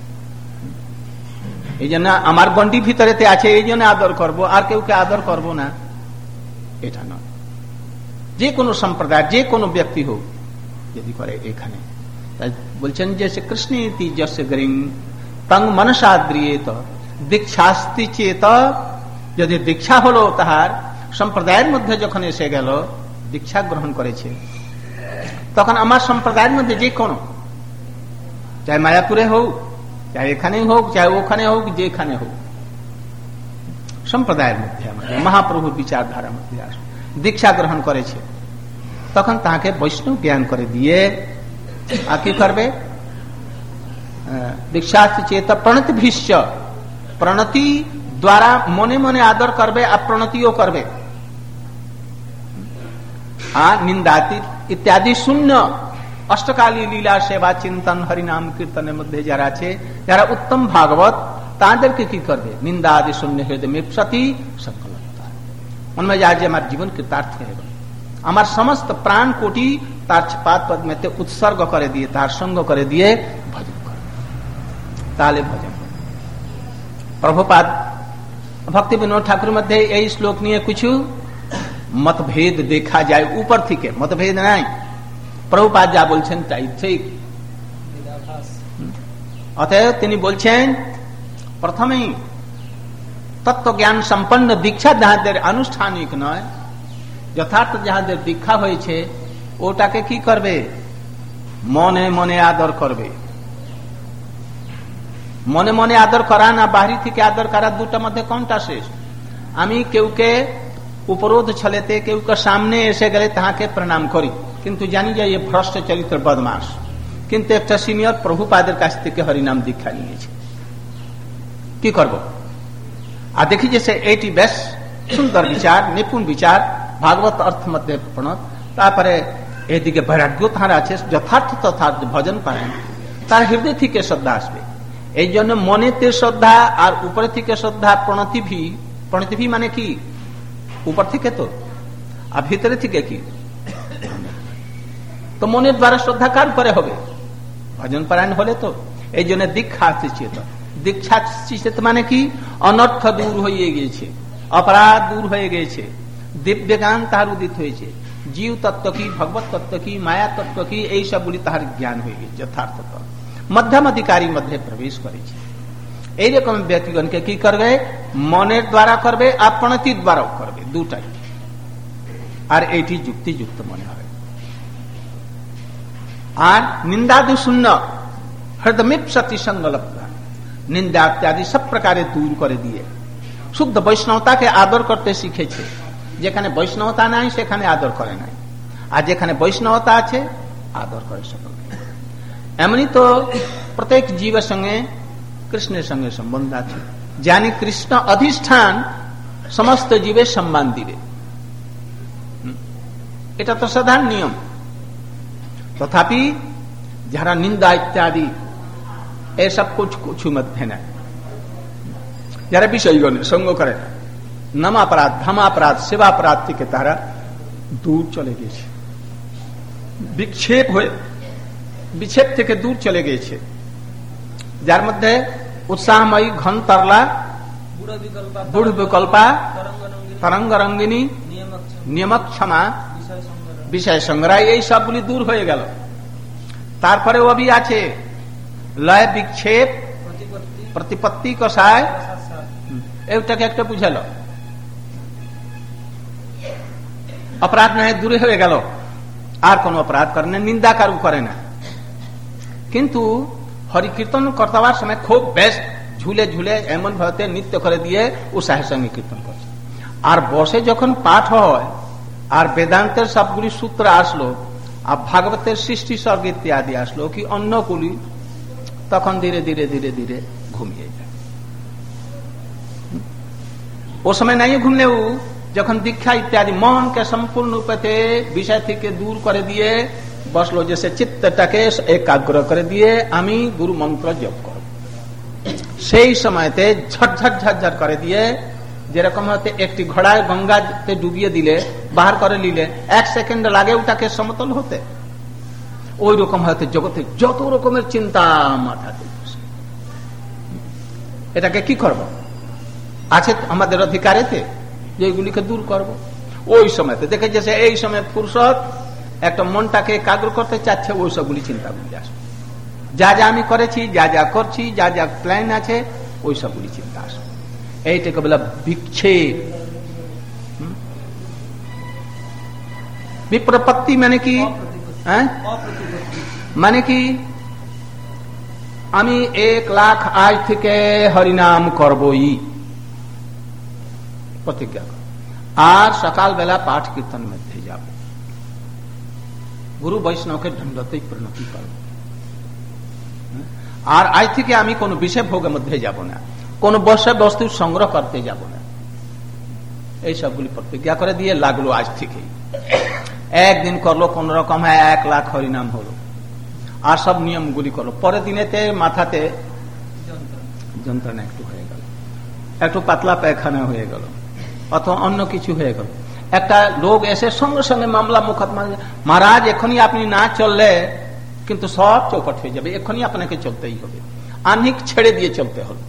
এই জন্য আমার গণ্ডি ভিতরেতে আছে, এই জন্য আদর করবো, আর কেউ কে আদর করব না এটা নয়। যে কোনো সম্প্রদায় যে কোনো ব্যক্তি হোক যদি করে, এখানে বলছেন যে কৃষ্ণ ইতি যস্য গিরিং তং মনসাদ্রিয়েত দীক্ষাস্তি চেত। যদি দীক্ষা হলো তাহার, সম্প্রদায়ের মধ্যে যখন এসে গেল, দীক্ষা গ্রহণ করেছে, তখন আমার সম্প্রদায়ের মধ্যে যে কোনো, চাই মায়াপুরে হোক, চাই এখানেই হোক, চাই ওখানে হোক, যেখানে হোক, সম্প্রদায়ের মধ্যে আমাদের মহাপ্রভুর বিচারধারার মধ্যে আসে, দীক্ষা গ্রহণ করেছে, তখন তাকে বৈষ্ণব জ্ঞান করে দিয়ে আর কি করবে? দীক্ষা চেত প্রণতি ভীষ্য, প্রণতি দ্বারা মনে মনে আদর করবে, আর প্রণতিও করবে। আর নিন্দাতি ইত্যাদি শূন্য অষ্টকালী লীলা সেবা চিন্তন হরিনাম কীর্তনের মধ্যে যারা আছে, যারা উত্তম ভাগবত, তাদেরকে কি করবে? নিন্দা আদি শূন্য হৃদয় মিপ্সতি সংকল্পতা, মনে যায় যে আমার জীবন কৃতার্থ হয়ে গেল, আমার সমস্ত প্রাণ কোটি তার পাদ পদ্মেতে উৎসর্গ করে দিয়ে, তার সঙ্গ করে দিয়ে ভজন করে, তাহলে ভজন করে। প্রভুপাদ ভক্তি বিনোদ ঠাকুর মধ্যে এই শ্লোক নিয়ে কিছু मतभेद देखा जाए, ऊपर थी के मतभेद नहीं, प्रभुपाद जा बोलছেন তাই ঠিক। অতএব তিনি বলছেন প্রথমেই তত্ত্বজ্ঞান সম্পন্ন দীক্ষা যাহাদের আনুষ্ঠানিক নয়, যথার্থ যাহাদের দীক্ষা হয়েছে, ওটাকে কি করবে? মনে মনে আদর করবে। মনে মনে আদর করা না বাহির থেকে আদর করা, দুটার মধ্যে কোনটা শেষ? আমি কেউকে উপরোধ ছলেতে কেউ কে সামনে এসে গেলে তাহাকে প্রণাম করি, কিন্তু জানি যে এ ভ্রষ্ট চরিত্র বদমাস, কিন্তু একটা সিনিয়র প্রভুপাদের কাছ থেকে হরিনাম দীক্ষা নিয়েছে, কি করব? আর দেখি যে সে এইটি বেশ সুন্দর বিচার, নিপুণ বিচার, ভাগবত অর্থ মধ্যে প্রণত, তারপরে এদিকে বৈরাগ্য তাহার আছে, যথার্থ তথার্থ ভজন করেন, তার হৃদয় থেকে শ্রদ্ধা আসবে। এই জন্য মনেতে শ্রদ্ধা আর উপরে থেকে শ্রদ্ধা, প্রণতিভি। প্রণতিভি মানে কি? উপর থেকে তো, আর ভিতরে থেকে কি? তো মনের দ্বারা শ্রদ্ধা কার করে হবে? ভজন পরায়ণ হলে তো। এই জন্য দীক্ষা চেত। দীক্ষা চেত মানে কি? অনর্থ দূর হয়ে গিয়েছে, অপরাধ দূর হয়ে গিয়েছে, দিব্য জ্ঞান তাহার উদিত হয়েছে, জীব তত্ত্ব কি, ভগবত তত্ত্ব কি, মায়া তত্ত্ব কি, এই সবগুলি তাহার জ্ঞান হয়ে গেছে যথার্থ। মধ্যম অধিকারী মধ্যে প্রবেশ করেছে। এইরকম ব্যক্তিগণকে কি করবে? মনের দ্বারা করবে, আর প্রণতির দ্বারাও করবে, দুটাই। আর এইটি যুক্তিযুক্ত মনে হয়। আর निंदादि शून्य हृदमिप सती संगलब्ध निंदा इत्यादि सब प्रकारे दूर कर दिए शुद्ध वैष्णवता के आदर करते शिखेছে যেখানে বৈষ্ণবতা নাই সেখানে আদর করে নাই আর যেখানে বৈষ্ণবতা আছে আদর করে সকলকে এমনি তো প্রত্যেক জীবের সঙ্গে কৃষ্ণের সঙ্গে সম্বন্ধ আছে জানি কৃষ্ণ অধিষ্ঠান সমস্ত জীবের সম্মান দিবে এটা তো সাধারণ নিয়ম তথাপি যারা নিন্দা ইত্যাদি এসব कुछ कुछ মধ্যে না যারা বিষয়গণের সঙ্গ করে না নামাপরাধ ধর্মাপরাধ সেবাপরাধ থেকে তারা দূর চলে গেছে বিক্ষেপ হয়ে বিক্ষেপ থেকে দূর চলে গেছে যার মধ্যে উৎসাহময়ী ঘন তরলা বুড় বিকল্পা তরঙ্গ রঙ্গিনী নিয়মক ক্ষমা বিষয় সংগ্রহ এই সবগুলি দূর হয়ে গেল তারপরে অবি আছে লয় বিক্ষেপ প্রতিপত্তি কষায় এটাকে একটা বুঝাল অপরাধ নয় দূরে হয়ে গেল আর কোন অপরাধ করে না নিন্দা কারু করে না কিন্তু হরি কীর্তন করতে সময় খুব বেশ ঝুলে ঝুলে এমন ভাবে নৃত্য করে দিয়ে উৎসাহের সঙ্গে কীর্তন করছে আর বসে যখন পাঠ হয় আর বেদান্তের সবগুলি সূত্র আসলো আর ভাগবতের সৃষ্টি স্বর্গ ইত্যাদি আসলো কি অন্যগুলি তখন ধীরে ধীরে ধীরে ধীরে ঘুমিয়ে যায় ও সময় নাই ঘুমলেও যখন দীক্ষা ইত্যাদি মনকে সম্পূর্ণ রূপে বিষয় থেকে দূর করে দিয়ে বসলো যে চিত্তটাকে একাগ্র করে দিয়ে আমি গুরু মন্ত্র জপ করব সেই সময়তে ঝটঝট ঝটঝট করে দিয়ে যেরকম হতে একটি ঘোড়ায় গঙ্গাতে ডুবিয়ে দিলে বাহার করে নিলে এক সেকেন্ড লাগে ওটাকে সমতল হতে ওই রকম হতে জগতে যত রকমের চিন্তা মাথাতে এটাকে কি করব আছে আমাদের অধিকারেতে যেগুলিকে দূর করব ওই সময়তে দেখে যে এই সময় ফুরসত একটা মনটাকে একাগ্র করতে চাচ্ছে ওই সবগুলি চিন্তাগুলি আসবে যা যা আমি করেছি যা যা করছি যা যা প্ল্যান আছে ওই সবগুলি চিন্তা আসবে এইটাকে বলা বিক্ষেপ বিপ্রপত্তি মানে কি মানে কি আমি এক লাখ আজ থেকে হরিনাম করবই প্রতিজ্ঞা আর সকালবেলা পাঠ কীর্তন মধ্যে যাব গুরু বৈষ্ণবকে দণ্ডতেই পরিণতি করব আর আজ থেকে আমি কোন বিষয় ভোগের মধ্যে যাব না কোন বর্ষা বস্তু সংগ্রহ করতে যাব না এই সবগুলি প্রতিজ্ঞা করে দিয়ে লাগলো আজ থেকে একদিন করলো কোন রকম এক লাখ হরিনাম হলো আর সব নিয়মগুলি করলো পরের দিনেতে মাথাতে যন্ত্রণা একটু হয়ে গেল একটু পাতলা পায়খানা হয়ে গেল অথবা অন্য কিছু হয়ে গেল একটা লোক এসে সঙ্গে সঙ্গে মামলা মুকদ্দমা মহারাজ এখনই আপনি না চললে কিন্তু সব চৌপট হয়ে যাবে এখনই আপনাকে চলতেই হবে আনিক ছেড়ে দিয়ে চলতে হলো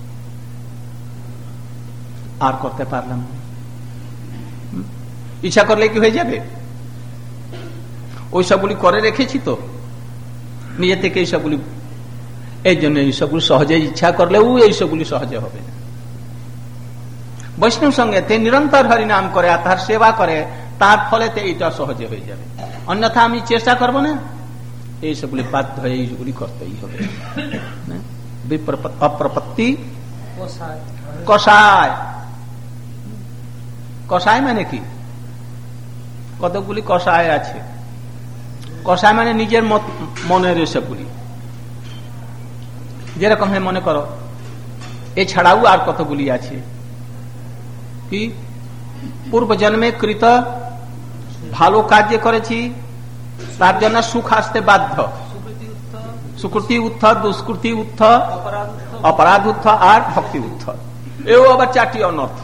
আর করতে পারলাম ইচ্ছা করলে কি হয়ে যাবে ওই সবগুলি করে রেখেছি তো নিজে থেকে এই সবগুলি এই জন্য এই সবগুলি সহজে ইচ্ছা করলেও এই সবগুলি সহজে হবে না বৈষ্ণব সঙ্গে তে নিরন্তর হরিনাম করে আর তার সেবা করে তার ফলে এইটা সহজে হয়ে যাবে অন্যথা আমি চেষ্টা করব না এই সবগুলি বাধ্য হয়ে এইগুলি করতেই হবে অপ্রপত্তি কষায় কষায় মানে কি কতগুলি কষায় আছে কষায় মানে নিজের মনের এসবগুলি যেরকম হয় মনে করো এছাড়াও আর কতগুলি আছে কি পূর্ব জন্মে কৃত ভালো কাজ করেছি তার জন্য সুখ আসতে বাধ্য সুকৃতি উত্থ দুষ্কৃতি উত্থ অপরাধ উত্থ আর ভক্তি উত্থ এও আবার চারটি অনর্থ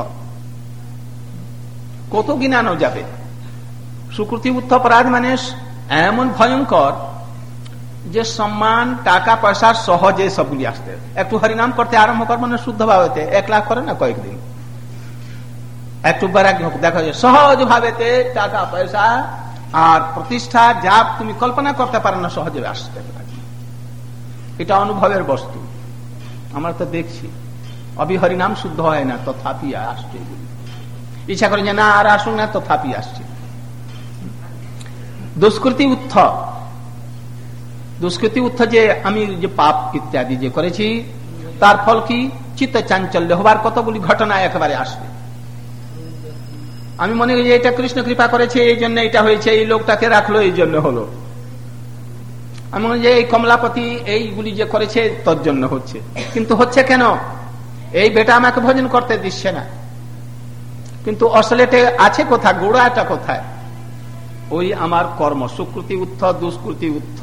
কত গিনানো যাবে সুকৃতি উত্থ অপরাধ মানে এমন ভয়ঙ্কর যে সম্মান টাকা পয়সা সহজে সবগুলি আসতে একটু হরিনাম করতে আরম্ভ করবো না শুদ্ধ ভাবে এক লাখ করে না কয়েকদিন একটু দেখা যায় সহজ ভাবে টাকা পয়সা আর প্রতিষ্ঠা যা তুমি কল্পনা করতে পারো না সহজে আসতে পারে এটা অনুভবের বস্তু আমরা তো দেখছি অবি হরিনাম শুদ্ধ হয় না তথাপি আসছে ইচ্ছা করে যে না আর আসুন না তথাপি আসছে দুষ্কৃতি উত্থ দুষ্কৃতি উত্থ যে আমি যে পাপ ইত্যাদি যে করেছি তার ফল কি চিত্ত চাঞ্চল্য হবার কতগুলি ঘটনা একেবারে আসবে। আমি মনে করি যে এটা কৃষ্ণ কৃপা করেছে এই জন্য এটা হয়েছে, এই লোকটাকে রাখলো এই জন্য হলো। আমি মনে যে এই কমলাপতি এইগুলি যে করেছে তোর জন্য হচ্ছে, কিন্তু হচ্ছে কেন? এই বেটা আমাকে ভোজন করতে দিচ্ছে না, কিন্তু অসলেটে আছে কোথায়, গোড়াটা কোথায়? ওই আমার কর্ম, সুকৃতি উত্থ দুষ্কৃতি উত্থ,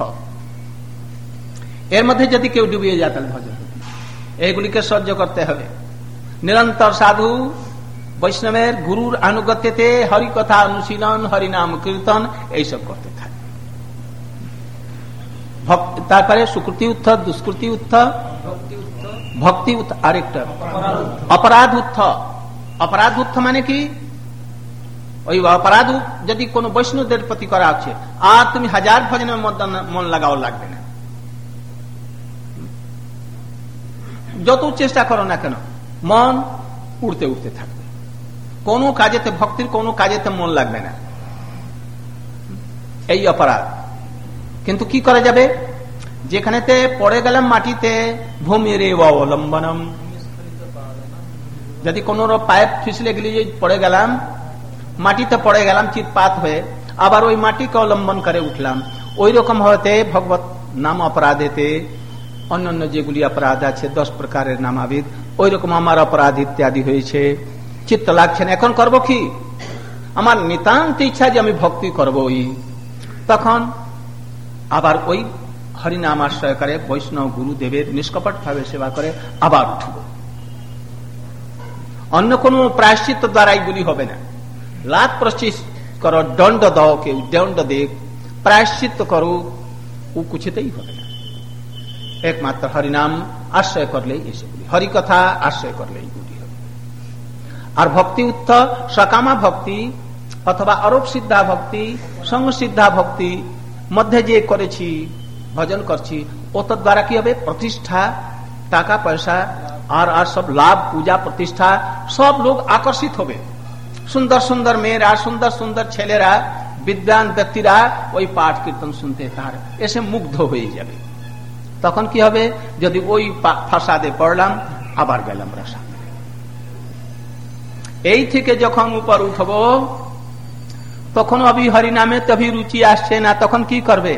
এর মধ্যে যদি কেউ ডুবিয়ে যায় তাহলে ভজন হবে। এইগুলিকে সহ্য করতে হবে। নিরন্তর সাধু বৈষ্ণবের গুরুর আনুগত্যতে হরি কথা অনুশীলন, হরিনাম কীর্তন এইসব করতে থাকে। তারপরে সুকৃতি উত্থ দুষ্কৃতি উত্থ ভক্তি উত্থ, আরেকটা অপরাধ উত্থ। অপরাধ উত্থ মানে কি? ওই অপরাধ যদি কোন বৈষ্ণবদের প্রতি করা হচ্ছে আর তুমি হাজার ভজনের মধ্যে মন লাগাও, লাগবে না। যত চেষ্টা করো না কেন মন উড়তে উঠতে থাকবে, কোনো কাজেতে ভক্তির কোনো কাজেতে মন লাগবে না, এই অপরাধ। কিন্তু কি করা যাবে? যেখানেতে পড়ে গেলাম মাটিতে, ভূমি রে অবলম্বনম, যদি কোন পাইপ ফিসলে গেলে পড়ে গেলাম, মাটিতে পড়ে গেলাম চিৎপাত হয়ে, আবার ওই মাটিকে অবলম্বন করে উঠলাম, ওই রকম হতে ভগবত নাম অপরাধেতে অন্যান্য যেগুলি অপরাধ আছে দশ প্রকারের নামাবিদ, ওই রকম আমার অপরাধ ইত্যাদি হয়েছে, চিত্ত লাগছে না। এখন করব কি? আমার নিতান্ত ইচ্ছা যে আমি ভক্তি করব, ওই তখন আবার ওই হরিনাম আশ্রয় করে বৈষ্ণব গুরুদেবের নিষ্কপট ভাবে সেবা করে আবার উঠব। অন্য কোন প্রায়শ্চিত্ত দ্বারা এইগুলি হবে না। লাভ প্রশ্চিত করো, দণ্ড দাও, কেউ দণ্ড দেখ, প্রায়শ্চিত্ত করো, ও কুছেতেই হবে না। একমাত্র হরিনাম আশ্রয় করলেই এসেগুলি, হরিকথা আশ্রয় করলে এইগুলি হবে। আর ভক্তি উত্থ সকামা ভক্তি অথবা অরূপ সিদ্ধা ভক্তি, সঙ্গ সিদ্ধা ভক্তি মধ্যে যে করেছি, ভজন করছি, ওটার দ্বারা কি হবে? প্রতিষ্ঠা, টাকা পয়সা আর আর সব লাভ, পূজা প্রতিষ্ঠা, সব লোক আকর্ষিত হবে। সুন্দর সুন্দর মেয়েরা, সুন্দর সুন্দর ছেলেরা, বিদ্বান ব্যক্তিরা ওই পাঠ কীর্তন শুনতে তার এসে মুগ্ধ হয়ে যাবে। তখন কি হবে? যদি ওই ফাসাদে পড়লাম, আবার গেলাম রাসা। এই থেকে যখন উপর উঠব, তখন অভি হরিনামে তভি রুচি আসছে না, তখন কি করবে?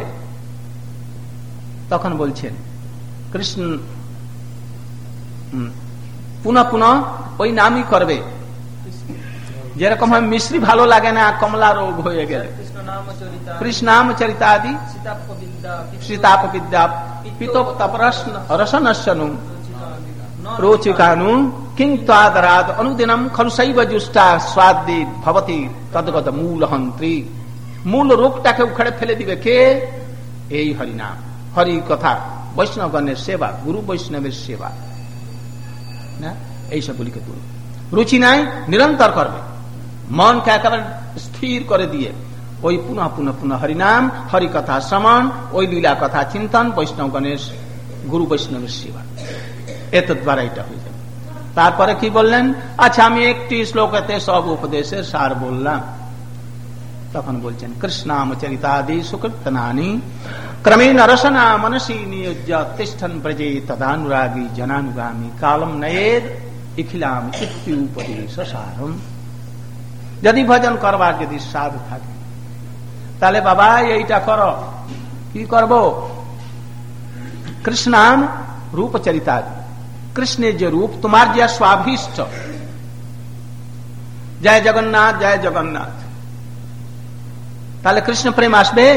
তখন বলছেন কৃষ্ণ পুনঃ পুনঃ ওই নামই করবে। যেরকম হয় মিশ্রি ভালো লাগে না, কমলা রোগ হয়ে গেলে কৃষ্ণাম চরিতাদি সীতাপ বিদ্যা পিতোপ রসনস্যনু রোচিকানু কিং তাদরাদ অনুদিনম খলু শৈব জুষ্টা স্বাদি ভবতি তদ্গত মূল হন্ত্রী। মূল রোগটাকে উখাড়ে ফেলে দিবে কে? এই হরিনাম, হরি কথা, বৈষ্ণবগণের সেবা, গুরু বৈষ্ণবের সেবা না, এইসবগুলিকে তুল। রুচি নাই, নিরন্তর করবে, মনকে একেবারে স্থির করে দিয়ে ওই পুনঃ পুনঃ পুনঃ হরিনাম, হরি কথা শ্রবণ, ওই লীলা কথা চিন্তন, বৈষ্ণবগণের গুরু বৈষ্ণবের সেবা, এত দ্বারা এটা হয়ে যাবে। তারপরে কি বললেন? আচ্ছা আমি একটি শ্লোকেতে সব উপদেশের সার বললাম। তখন বলছেন কৃষ্ণাম চরিতাদি সুকীর্তনানি ক্রমেণ রসনা মনসি নিয়োজ্য তিষ্ঠন ব্রজে তদানুরাগী জনানুগামী কালম নয়েদ ইখিলাম ইত্যুপদেশ সারম। যদি ভজন করবার যদি সাধ থাকে তাহলে বাবা এইটা করো। কি করব? কৃষ্ণাম রূপ চরিতাদি, কৃষ্ণের যে রূপ, তোমার যে স্বাভীষ্ট, জয় জগন্নাথ জয় জগন্নাথ, তাহলে কৃষ্ণ প্রেম আসবে?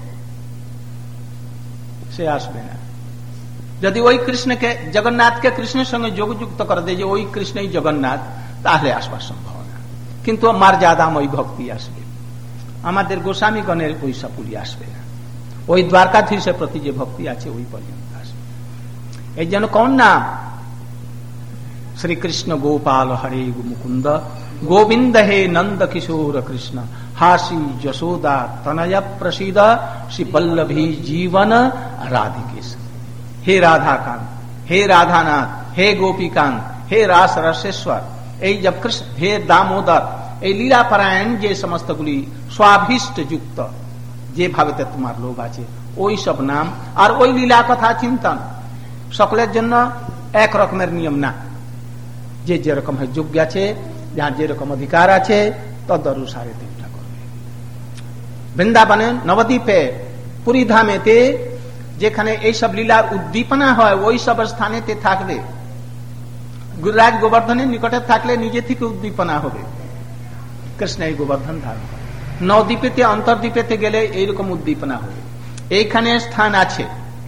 সে আসবে না। যদি ওই কৃষ্ণকে, জগন্নাথকে কৃষ্ণের সঙ্গে যোগযুক্ত করে দেয় যে ওই কৃষ্ণই জগন্নাথ, তাহলে আসবার সম্ভাবনা। কিন্তু মর্যাদাম ওই ভক্তি আসবে। আমাদের গোস্বামীগণের ওই সপুরি আসবে না। ওই দ্বারকাধীশের প্রতি যে ভক্তি আছে ওই পর্যন্ত আসবে। এই জন্য কোন নাম? শ্রীকৃষ্ণ গোপাল হরে মুকুন্দ, গোবিন্দ হে নন্দ কিশোর কৃষ্ণ, হাসি যশোদা তনয় প্রসিদ, শ্রী বল্লভী জীবন রাধিকেশ। হে রাধাকান্ত, হে রাধানাথ, হে গোপীকান্ত, হে রাস রসেশ্বর, এই যে কৃষ্ণ, হে দামোদর, এই লীলাপরায়ণ যে সমস্তগুলি স্বাভীষ্ট যুক্ত যেভাবেতে তোমার লোভ আছে ওই সব নাম আর ওই লীলা কথা চিন্তন সকলের জন্য এক রকমের নিয়ম না, যে যেরকম যোগ্য আছে, যার যেরকম অধিকার আছে তদ অনুসারে তিনটা করবে। বৃন্দাবনে নবদ্বীপে পুরী ধামেতে যেখানে এইসব লীলার উদ্দীপনা হয় ওই সব স্থানেতে থাকবে। গুজরাট গোবর্ধনের নিকটে থাকলে নিজে থেকে উদ্দীপনা হবে, কৃষ্ণ এই গোবর্ধন ধারণ করে। নবদ্বীপেতে অন্তর্দ্বীপেতে গেলে এইরকম উদ্দীপনা হবে। এইখানে স্থান আছে,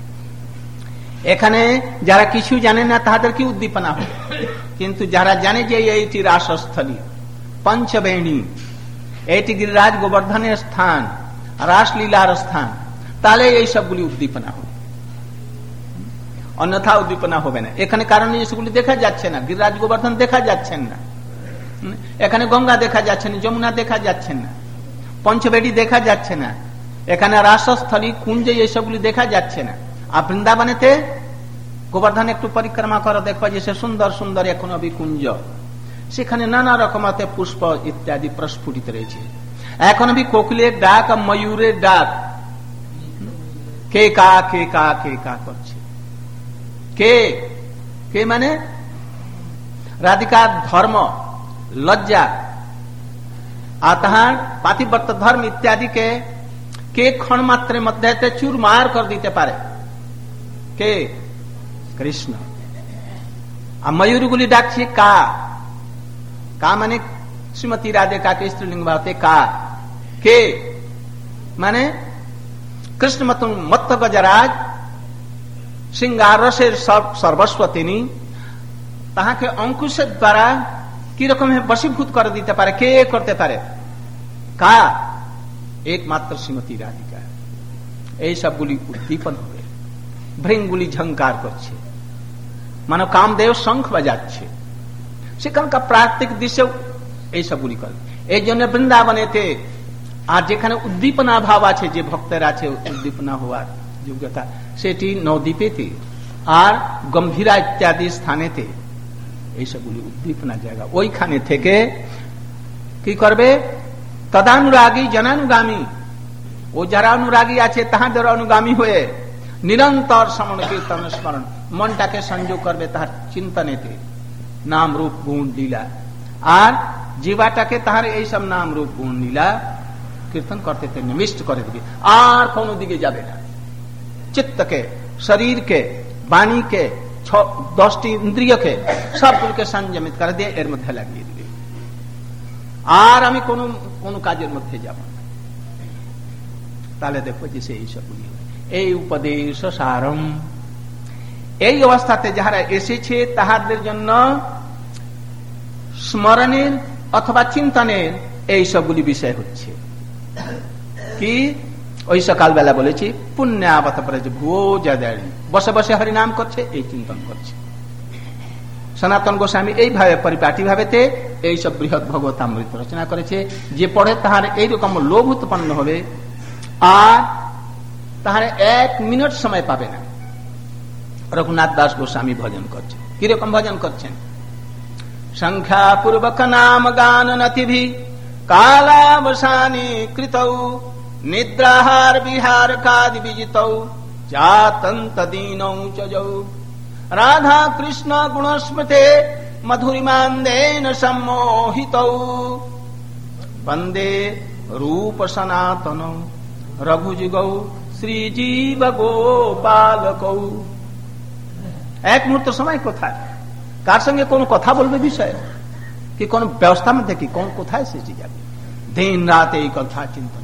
এখানে যারা কিছু জানে না তাদের কি উদ্দীপনা হবে, কিন্তু যারা জানে যে এইটি রাসস্থলী পঞ্চবেণী, এইটি গিরিরাজ গোবর্ধনের স্থান, রাসলীলার স্থান, তাহলে এই সবগুলি উদ্দীপনা হবে, অন্যথা উদ্দীপনা হবে না। এখানে কারণ সেগুলি দেখা যাচ্ছে না, গিরিরাজ গোবর্ধন দেখা যাচ্ছেন না, এখানে গঙ্গা দেখা যাচ্ছে না, যমুনা দেখা যাচ্ছে না, পঞ্চবেড়ি দেখা যাচ্ছে না, এখানে রাসস্থলী কুঞ্জ এইসবগুলি দেখা যাচ্ছে না। আর বৃন্দাবনেতে গোবর্ধন একটু পরিক্রমা করে দেখবা যে সে সুন্দর সুন্দর এখন অবি কুঞ্জ, সেখানে নানা রকমাতে পুষ্প ইত্যাদি প্রস্ফুটিত রয়েছে। এখন অবি কোকিলের ডাক, ময়ূরের ডাক, কে কা কে কা কে কা করছে। কে কে মানে রাধিকার ধর্ম, লজ্জা আর তাহার পাতিব্রত ধর্ম ইত্যাদিকে কে ক্ষণ মাত্রের মধ্যে চুরমার করে দিতে পারে, কে? কৃষ্ণ। আর ময়ূরগুলি ডাকছে কা, কা মানে শ্রীমতী রাধিকা কে স্ত্রীলিঙ্গ ভাবে কা, কে মানে কৃষ্ণ মত্ত গজরাজ সিংহার রসের সর্বস্ব তিনি, তাহাকে অঙ্কুশের দ্বারা কিরকম বশীভূত করে দিতে পারে, কে করতে পারে? কা, একমাত্র শ্রীমতী রাধিকা। এই সবগুলি উদ্দীপন হবে, ভৃঙ্গুলি ঝঙ্কার করছে, মানে কামদেব শঙ্খ বাজাচ্ছে, সেখানকার প্রাকৃতিক দৃশ্যেও এই সবগুলি করে। এই জন্য বৃন্দাবনেতে আর যেখানে উদ্দীপনা ভাব আছে, যে ভক্তের আছে উদ্দীপনা হওয়ার যোগ্যতা, সেটি নবদ্বীপেতে আর গম্ভীরা ইত্যাদি স্থানেতে এইসবগুলি উদ্দীপনা জায়গা। ওইখানে থেকে কি করবে? তদানুরাগী জনানুগামী, ও যারা অনুরাগী আছে তাহাদের অনুগামী হয়ে নিরন্তর শ্রবণ কীর্তন স্মরণ, মনটাকে সংযোগ করবে তাহার চিন্তনেতে, নাম রূপ গুণ লীলা, আর জীবাটাকে তাহার এইসব নাম রূপ গুণ লীলা কীর্তন করতে নিবিষ্ট করে দিবে, আর কোন দিকে যাবে না। চিত্তকে, শরীরকে, বাণীকে, দশটি ইন্দ্রিয়কে সবগুলোকে সংযমিত করে দিয়ে এর মধ্যে লাগিয়ে দিবে, আর আমি কোন কোন কাজের মধ্যে যাব না। তাহলে দেখো যে সেই সবগুলি এই উপদেশ সারম। এই অবস্থাতে যারা এসেছে তাহাদের জন্য স্মরণের অথবা চিন্তনের এই সবগুলি বিষয় হচ্ছে কি? ওই সকালবেলা বলেছি পুণ্যাবত ভোজাদারি, বসে বসে হরিনাম করছে, এই চিন্তন করছে। সনাতন গোস্বামী এইভাবে পরিপাটি ভাবেতে এই সব বৃহৎ ভগবতামৃত রচনা করেছে, যে পড়ে তাহার এইরকম লোভ উৎপন্ন হবে আর তাহার এক মিনিট সময় পাবে না। রঘুনাথ দাস গোস্বামী ভজন করছে, কিরকম ভজন করছেন? সংখ্যা পূর্বক নাম গান নতিভি কালাবসানি কৃতৌ নিদ্রাহার বিহার কাদি বিজিতৌ জাতন্ত দীনৌ চজৌ রাধা কৃষ্ণ গুণস্মৃতে মধুরিমান্দেন সম্মোহিতৌ বন্দে রূপ সনাতন রঘুযুগৌ শ্রীজীব গোপালকৌ। এক মুহূর্ত সময় কোথায়, কার সঙ্গে কোন কথা বলবে বিষয় কি, কোন ব্যবস্থা মধ্যে কি, কোন কোথায় সেটি যাবে? দিন রাত এই কথা চিন্তা,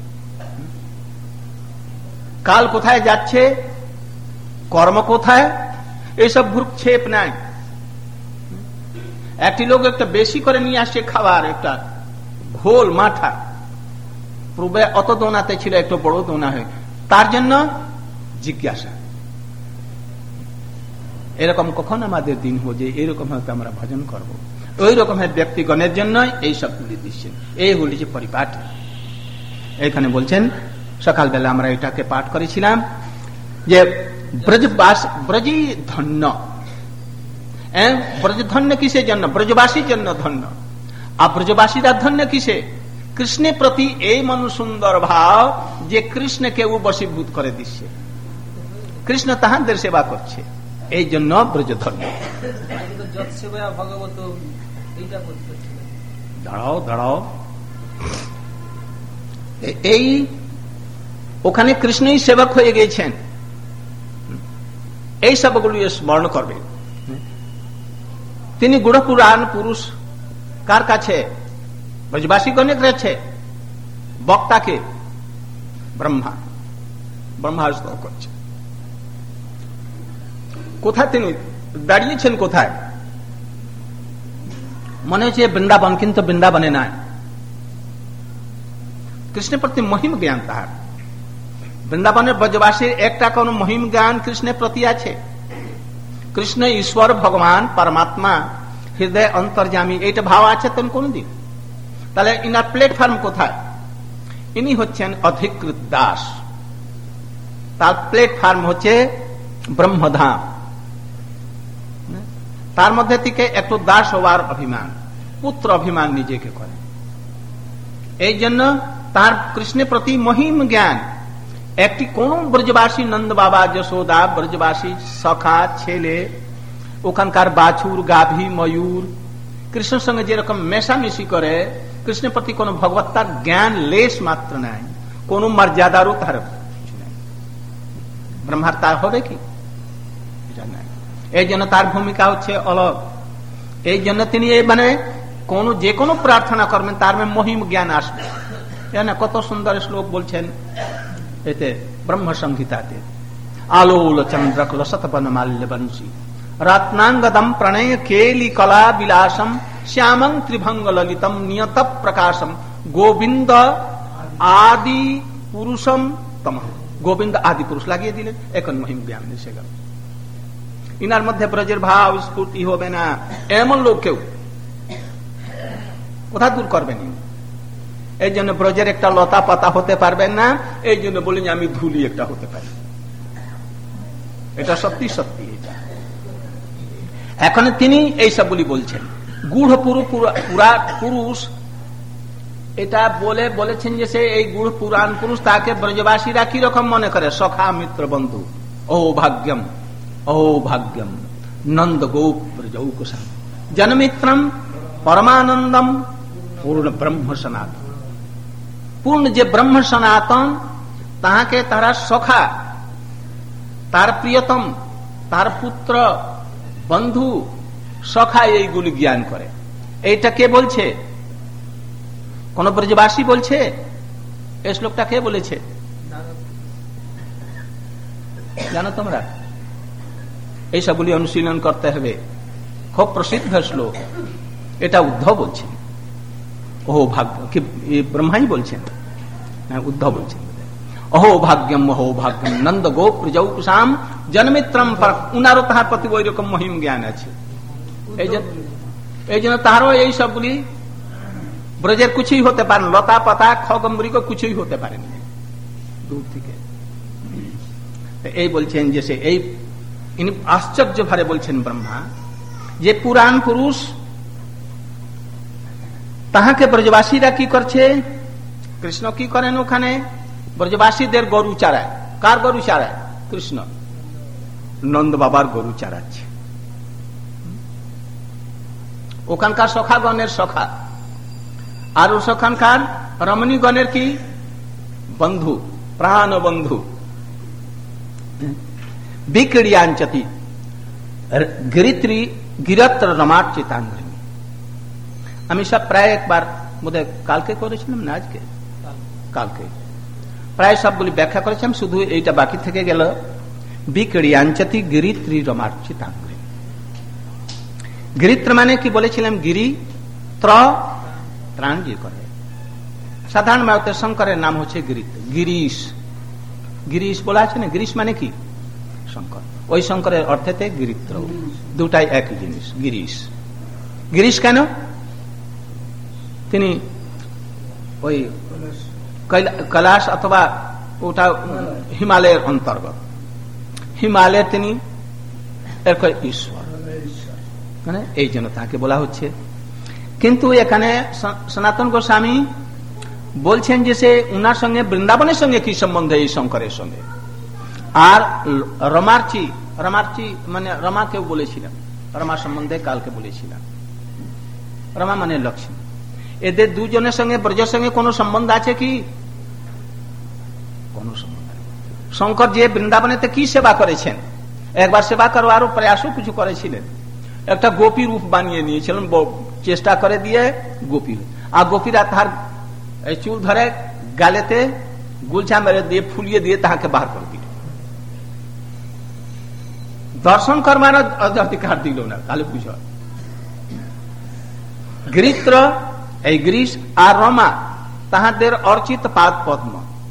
কাল কোথায় যাচ্ছে, কর্ম কোথায়, এইসব ভ্রুক্ষেপ নাই। একটি লোক একটা বেশি করে নিয়ে আসছে খাবার, একটা ঘোল মাঠা, পূর্বে অত দোনাতে ছিল, একটু বড় দোনা হয়ে, তার জন্য জিজ্ঞাসা। এরকম কখন আমাদের দিন হো যে এরকম হয়তো আমরা ভজন করব, ওই রকম ব্যক্তিগণের জন্য এই সবগুলি দিচ্ছেন, এইগুলি যে পরিপাঠ। এখানে বলছেন সকালবেলা আমরা এটাকে পাঠ করেছিলাম যে ব্রজবাস ব্রজী ধন্য, ব্রজ ধন্য কিসের জন্য? ব্রজবাসীর জন্য ধন্য। আর ব্রজবাসীরা ধন্য কিসে? কৃষ্ণের প্রতি এই মনু সুন্দর ভাব যে কৃষ্ণকে ও বশীভূত করে দিচ্ছে, কৃষ্ণ তাহাদের সেবা করছে, এই জন্য ব্রজধর্ম। দাঁড়াও দাঁড়াও, এই ওখানে কৃষ্ণই সেবক হয়ে গেছেন, এই সবগুলি স্মরণ করবে। তিনি গুড় পুরাণ পুরুষ কার কাছে? ব্রজবাসীগণের কাছে। বক্তাকে? ব্রহ্মা। ব্রহ্মা স্তব করছে। কোথায় তিনি দাঁড়িয়েছেন? কোথায়? মনে হচ্ছে বৃন্দাবন, কিন্তু বৃন্দাবনে নাই। কৃষ্ণের প্রতি মহিম জ্ঞান তাহার। বৃন্দাবনের ব্রজবাসীর একটা কোন মহিম জ্ঞান কৃষ্ণের প্রতি আছে? কৃষ্ণ ঈশ্বর, ভগবান, পরমাত্মা, হৃদয় অন্তর্যামী, এইটা ভাব আছে তেমন কোনদিন? তাহলে ইনার প্ল্যাটফর্ম কোথায়? ইনি হচ্ছেন অধিকৃত দাস, তার প্ল্যাটফর্ম হচ্ছে ব্রহ্মধাম। তার মধ্যে থেকে একটু দাস হওয়ার অভিমান, পুত্র অভিমান নিজেকে করে। এই জন্য তার কৃষ্ণের প্রতি মহিম জ্ঞান। একটি কোন ব্রজবাসী, নন্দ বাবা, যশোদা, ব্রজবাসী সখা, ছেলে, ওখানকার বাছুর, গাভী, ময়ূর, কৃষ্ণের সঙ্গে যেরকম মেশামেশি করে, কৃষ্ণের প্রতি কোন ভগবত্তার জ্ঞান লেশ মাত্র নাই, কোন মর্যাদারও তার নাই। ব্রহ্মার তার হবে কি? এই জন্য তার ভূমিকা হচ্ছে অলগ। এই জন্য তিনি মানে কোন যে কোনো প্রার্থনা করবেন তার মহিম জ্ঞান আসবে। কত সুন্দর শ্লোক বলছেন এতে ব্রহ্ম সংহিতাতে। আলোল চন্দ্রক লসতপন মাল্য বংশী রত্নাঙ্গদম প্রণয় কেলি কলা বিলাসম শ্যামং ত্রিভঙ্গ ললিতম নিয়ত প্রকাশম গোবিন্দ আদি পুরুষম তম। গোবিন্দ আদি পুরুষ লাগিয়ে দিলেন, এখন মহিম জ্ঞান এসে গেল। ইনার মধ্যে ব্রজের ভাব স্ফূর্তি হবে না, এমন লোক কেউ কোথা দূর করবেন। এই জন্য ব্রজের একটা লতা পাতা হতে পারবেন না, এই জন্য বলেন আমি ধুলি একটা হতে পারি। এটা সত্যি সত্যি। এখন তিনি এই সবগুলি বলছেন। গুড় পুরুষ এটা বলে বলেছেন যে সে এই গুড় পুরাণ পুরুষ, তাকে ব্রজবাসীরা কি রকম মনে করে? সখা, মিত্র, বন্ধু। ও ভাগ্যম, ও ভাগ্যম নন্দ গোপ ব্রজৌকুশম জনমিত্রম পরমানন্দম পূর্ণ ব্রহ্ম সনাতন। পূর্ণ যে ব্রহ্ম সনাতন, তাহাকে তারা সখা, তার প্রিয়তম, তার পুত্র, বন্ধু, সখা এইগুলি জ্ঞান করে। এইটা কে বলছে? কোন ব্রজবাসী বলছে? এই শ্লোকটা কে বলেছে জানো তোমরা? এই সবগুলি অনুশীলন করতে হবে। খুব প্রসিদ্ধ শ্লোক, এটা উদ্ধব বলছেন। ওহ ভাগ্য, কি ব্রহ্মাই বলছেন? উদ্ধব বলছেন। অহো ভাগ্যম, অহো ভাগ্যম নন্দ গোপ ব্রজৌকুশাম জনমিত্রম। উনারও তাহার প্রতি ওই রকম মহিম জ্ঞান আছে। এই জন্য তাহারও এই সবগুলি ব্রজের কিছুই হতে পারেন, লতা পাতা খগম্বরিক কিছুই হতে পারেন দূর থেকে। এই বলছেন যে সে এই আশ্চর্য ভারে বলছেন ব্রহ্মা যে পুরাণ পুরুষ, তাহাকে ব্রজবাসীরা কি করছে? কৃষ্ণ কি করেন ওখানে? ব্রজবাসীদের গরু চারায়। কার গরু চারায়? কৃষ্ণ নন্দ বাবার গরু চারাচ্ছে। ওখানকার সখাগণের সখা, আর ওখানকার রমণীগণের কি বন্ধু, প্রাণ বন্ধু। বিক্রিয়াঞ্চতি গিরিত্রী গিরত্র রমাট চিতাঙ্গিনী। আমি সব প্রায় একবার বোধহয় কালকে করেছিলাম না আজকে, কালকে প্রায় সবগুলি ব্যাখ্যা করেছিলাম, শুধু এইটা বাকি থেকে গেল। বিক্রিয়াঞ্চতি গিরিত্রী রমাট চিতাঙ্গিনী। গিরিত্র মানে কি বলেছিলাম? গিরি ত্র ত্রাণ যে করে। সাধারণ ভারতে শঙ্করের নাম হচ্ছে গিরিত্র, গিরিশ। গিরিশ বলা আছে না? গিরিশ মানে কি? শঙ্কর। ওই শঙ্করের অর্থেতে গিরিত্র, দুটাই একই জিনিস। গিরিশ, গিরিশ কেন? তিনি ওই কৈলাস অথবা ওটা হিমালয়ের অন্তর্গত। হিমালয়ে তিনি ঈশ্বর, এই জন্য তাকে বলা হচ্ছে। কিন্তু এখানে সনাতন গোস্বামী বলছেন যে সে উনার সঙ্গে বৃন্দাবনের সঙ্গে কি সম্বন্ধ এই শঙ্করের সঙ্গে। আর রমার্চি রমার্চি মানে রমাকেও বলেছিলাম, রমা সম্বন্ধে কালকে বলেছিলাম। রমা মানে লক্ষ্মী। এদের দুজনের সঙ্গে ব্রজের সঙ্গে কোন সম্বন্ধ আছে কি? কোন সম্বন্ধ নেই। শঙ্কর যে বৃন্দাবনেতে কি সেবা করেছেন, একবার সেবা করবারও প্রয়াসও কিছু করেছিলেন। একটা গোপী রূপ বানিয়ে নিয়েছিলেন, চেষ্টা করে দিয়ে গোপী। আর গোপীরা তাহার চুল ধরে গালেতে গুলছা মেরে দিয়ে ফুলিয়ে দিয়ে তাহাকে বাহার করে দিল। দর্শন করবার অধিকার দিল না কালী পুজো। গিরিত্র এই গ্রীষ আর রমা তাহাদের অর্চিত পাদ পদ্ম।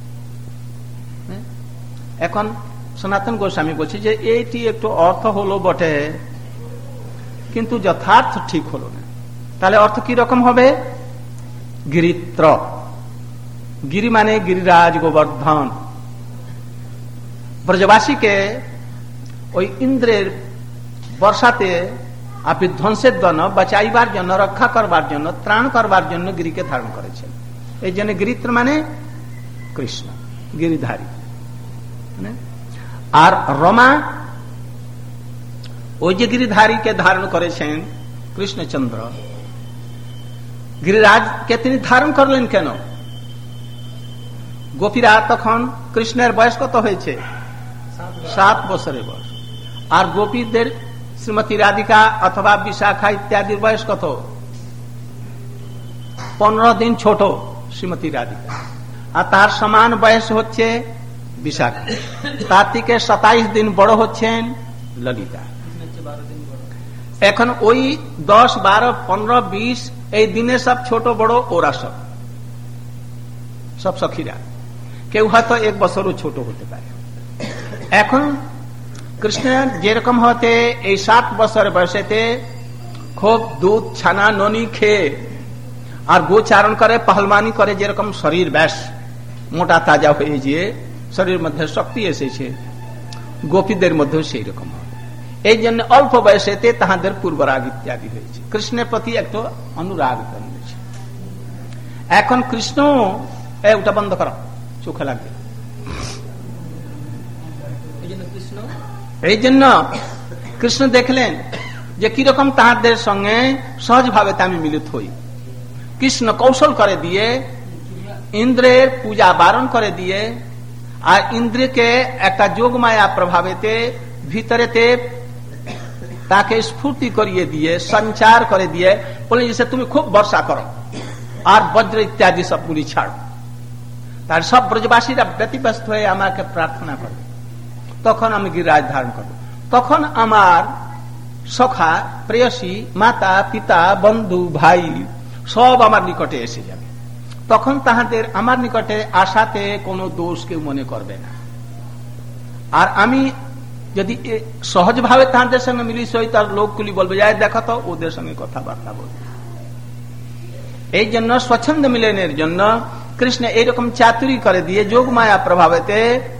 এখন সনাতন গোস্বামী বলছে যে এইটি একটু অর্থ হলো বটে, কিন্তু যথার্থ ঠিক হলো না। তাহলে অর্থ কি রকম হবে? গিরিত্র, গিরি মানে গিরিরাজ গোবর্ধন। ব্রজবাসীকে ওই ইন্দ্রের বর্ষাতে আর বিধ্বংসের জন্য বাঁচাইবার জন্য, রক্ষা করবার জন্য, ত্রাণ করবার জন্য গিরিকে ধারণ করেছেন। এই জন্য গিরিত্র মানে কৃষ্ণ, গিরিধারী। আর রমা ওই যে গিরিধারীকে ধারণ করেছেন কৃষ্ণচন্দ্র, গিরিরাজকে তিনি ধারণ করলেন কেন? গোপীরা তখন কৃষ্ণের বয়স কত হয়েছে? সাত বছরের বয়স। আর গোপীদের শ্রীমতী রাধিকা অথবা বিশাখা ইত্যাদির বয়স কত? পনেরো দিন ছোট শ্রীমতী রাধিকা। আর তার সমান বয়স হচ্ছে বিশাখা। তার থেকে সাতাইশ দিন বড় হচ্ছেন ললিতা। এখন ওই দশ বারো পনেরো বিশ এই দিনে সব ছোট বড় ওরা সব সব সখীরা, কেউ হয়তো এক বছরও ছোট হতে পারে। এখন কৃষ্ণ যেরকম হতে এই সাত বছর বয়সেতে খুব দুধ ছানা ননি খেয়ে আর গোচারণ করে, পহলমানি করে, যেরকম শরীর ব্যাস মোটা তাজা হয়ে গিয়ে শরীর মধ্যে শক্তি এসেছে, গোপীদের মধ্যেও সেই রকম হবে। এই জন্য অল্প বয়সেতে তাহাদের পূর্বরাগ ইত্যাদি হয়েছে, কৃষ্ণের প্রতি একটু অনুরাগ জন্মেছে। এখন কৃষ্ণ ওটা বন্ধ করো, চোখে লাগবে। এই জন্য কৃষ্ণ দেখলেন যে কিরকম তাহাদের সঙ্গে সহজভাবে আমি মিলিত হই। কৃষ্ণ কৌশল করে দিয়ে ইন্দ্রের পূজা বারণ করে দিয়ে আর ইন্দ্রকে একটা যোগমায়া প্রভাবেতে ভিতরেতে তাকে স্ফূর্তি করিয়ে দিয়ে সঞ্চার করে দিয়ে বলে যে তুমি খুব বর্ষা করো আর বজ্র ইত্যাদি সবগুলি ছাড়ো। তার সব ব্রজবাসীরা ব্যতিব্যস্ত হয়ে আমাকে প্রার্থনা করে, তখন আমি গিরিরাজ ধারণ করব। তখন আমার সখা প্রেয়সী মাতা পিতা বন্ধু ভাই সব আমার নিকটে এসে যাবে। তখন তাহাদের আমার নিকটে আসাতে কোনো দোষ কেউ মনে করবে না। আর আমি যদি সহজভাবে তাহাদের সঙ্গে মিলিত হই, তার লোকগুলি বলবে যাই দেখো তো ওদের সঙ্গে কথাবার্তা বলবে। এই জন্য স্বচ্ছন্দ মিলনের জন্য কৃষ্ণ এইরকম চাতুরি করে দিয়ে যোগমায়া প্রভাবেতে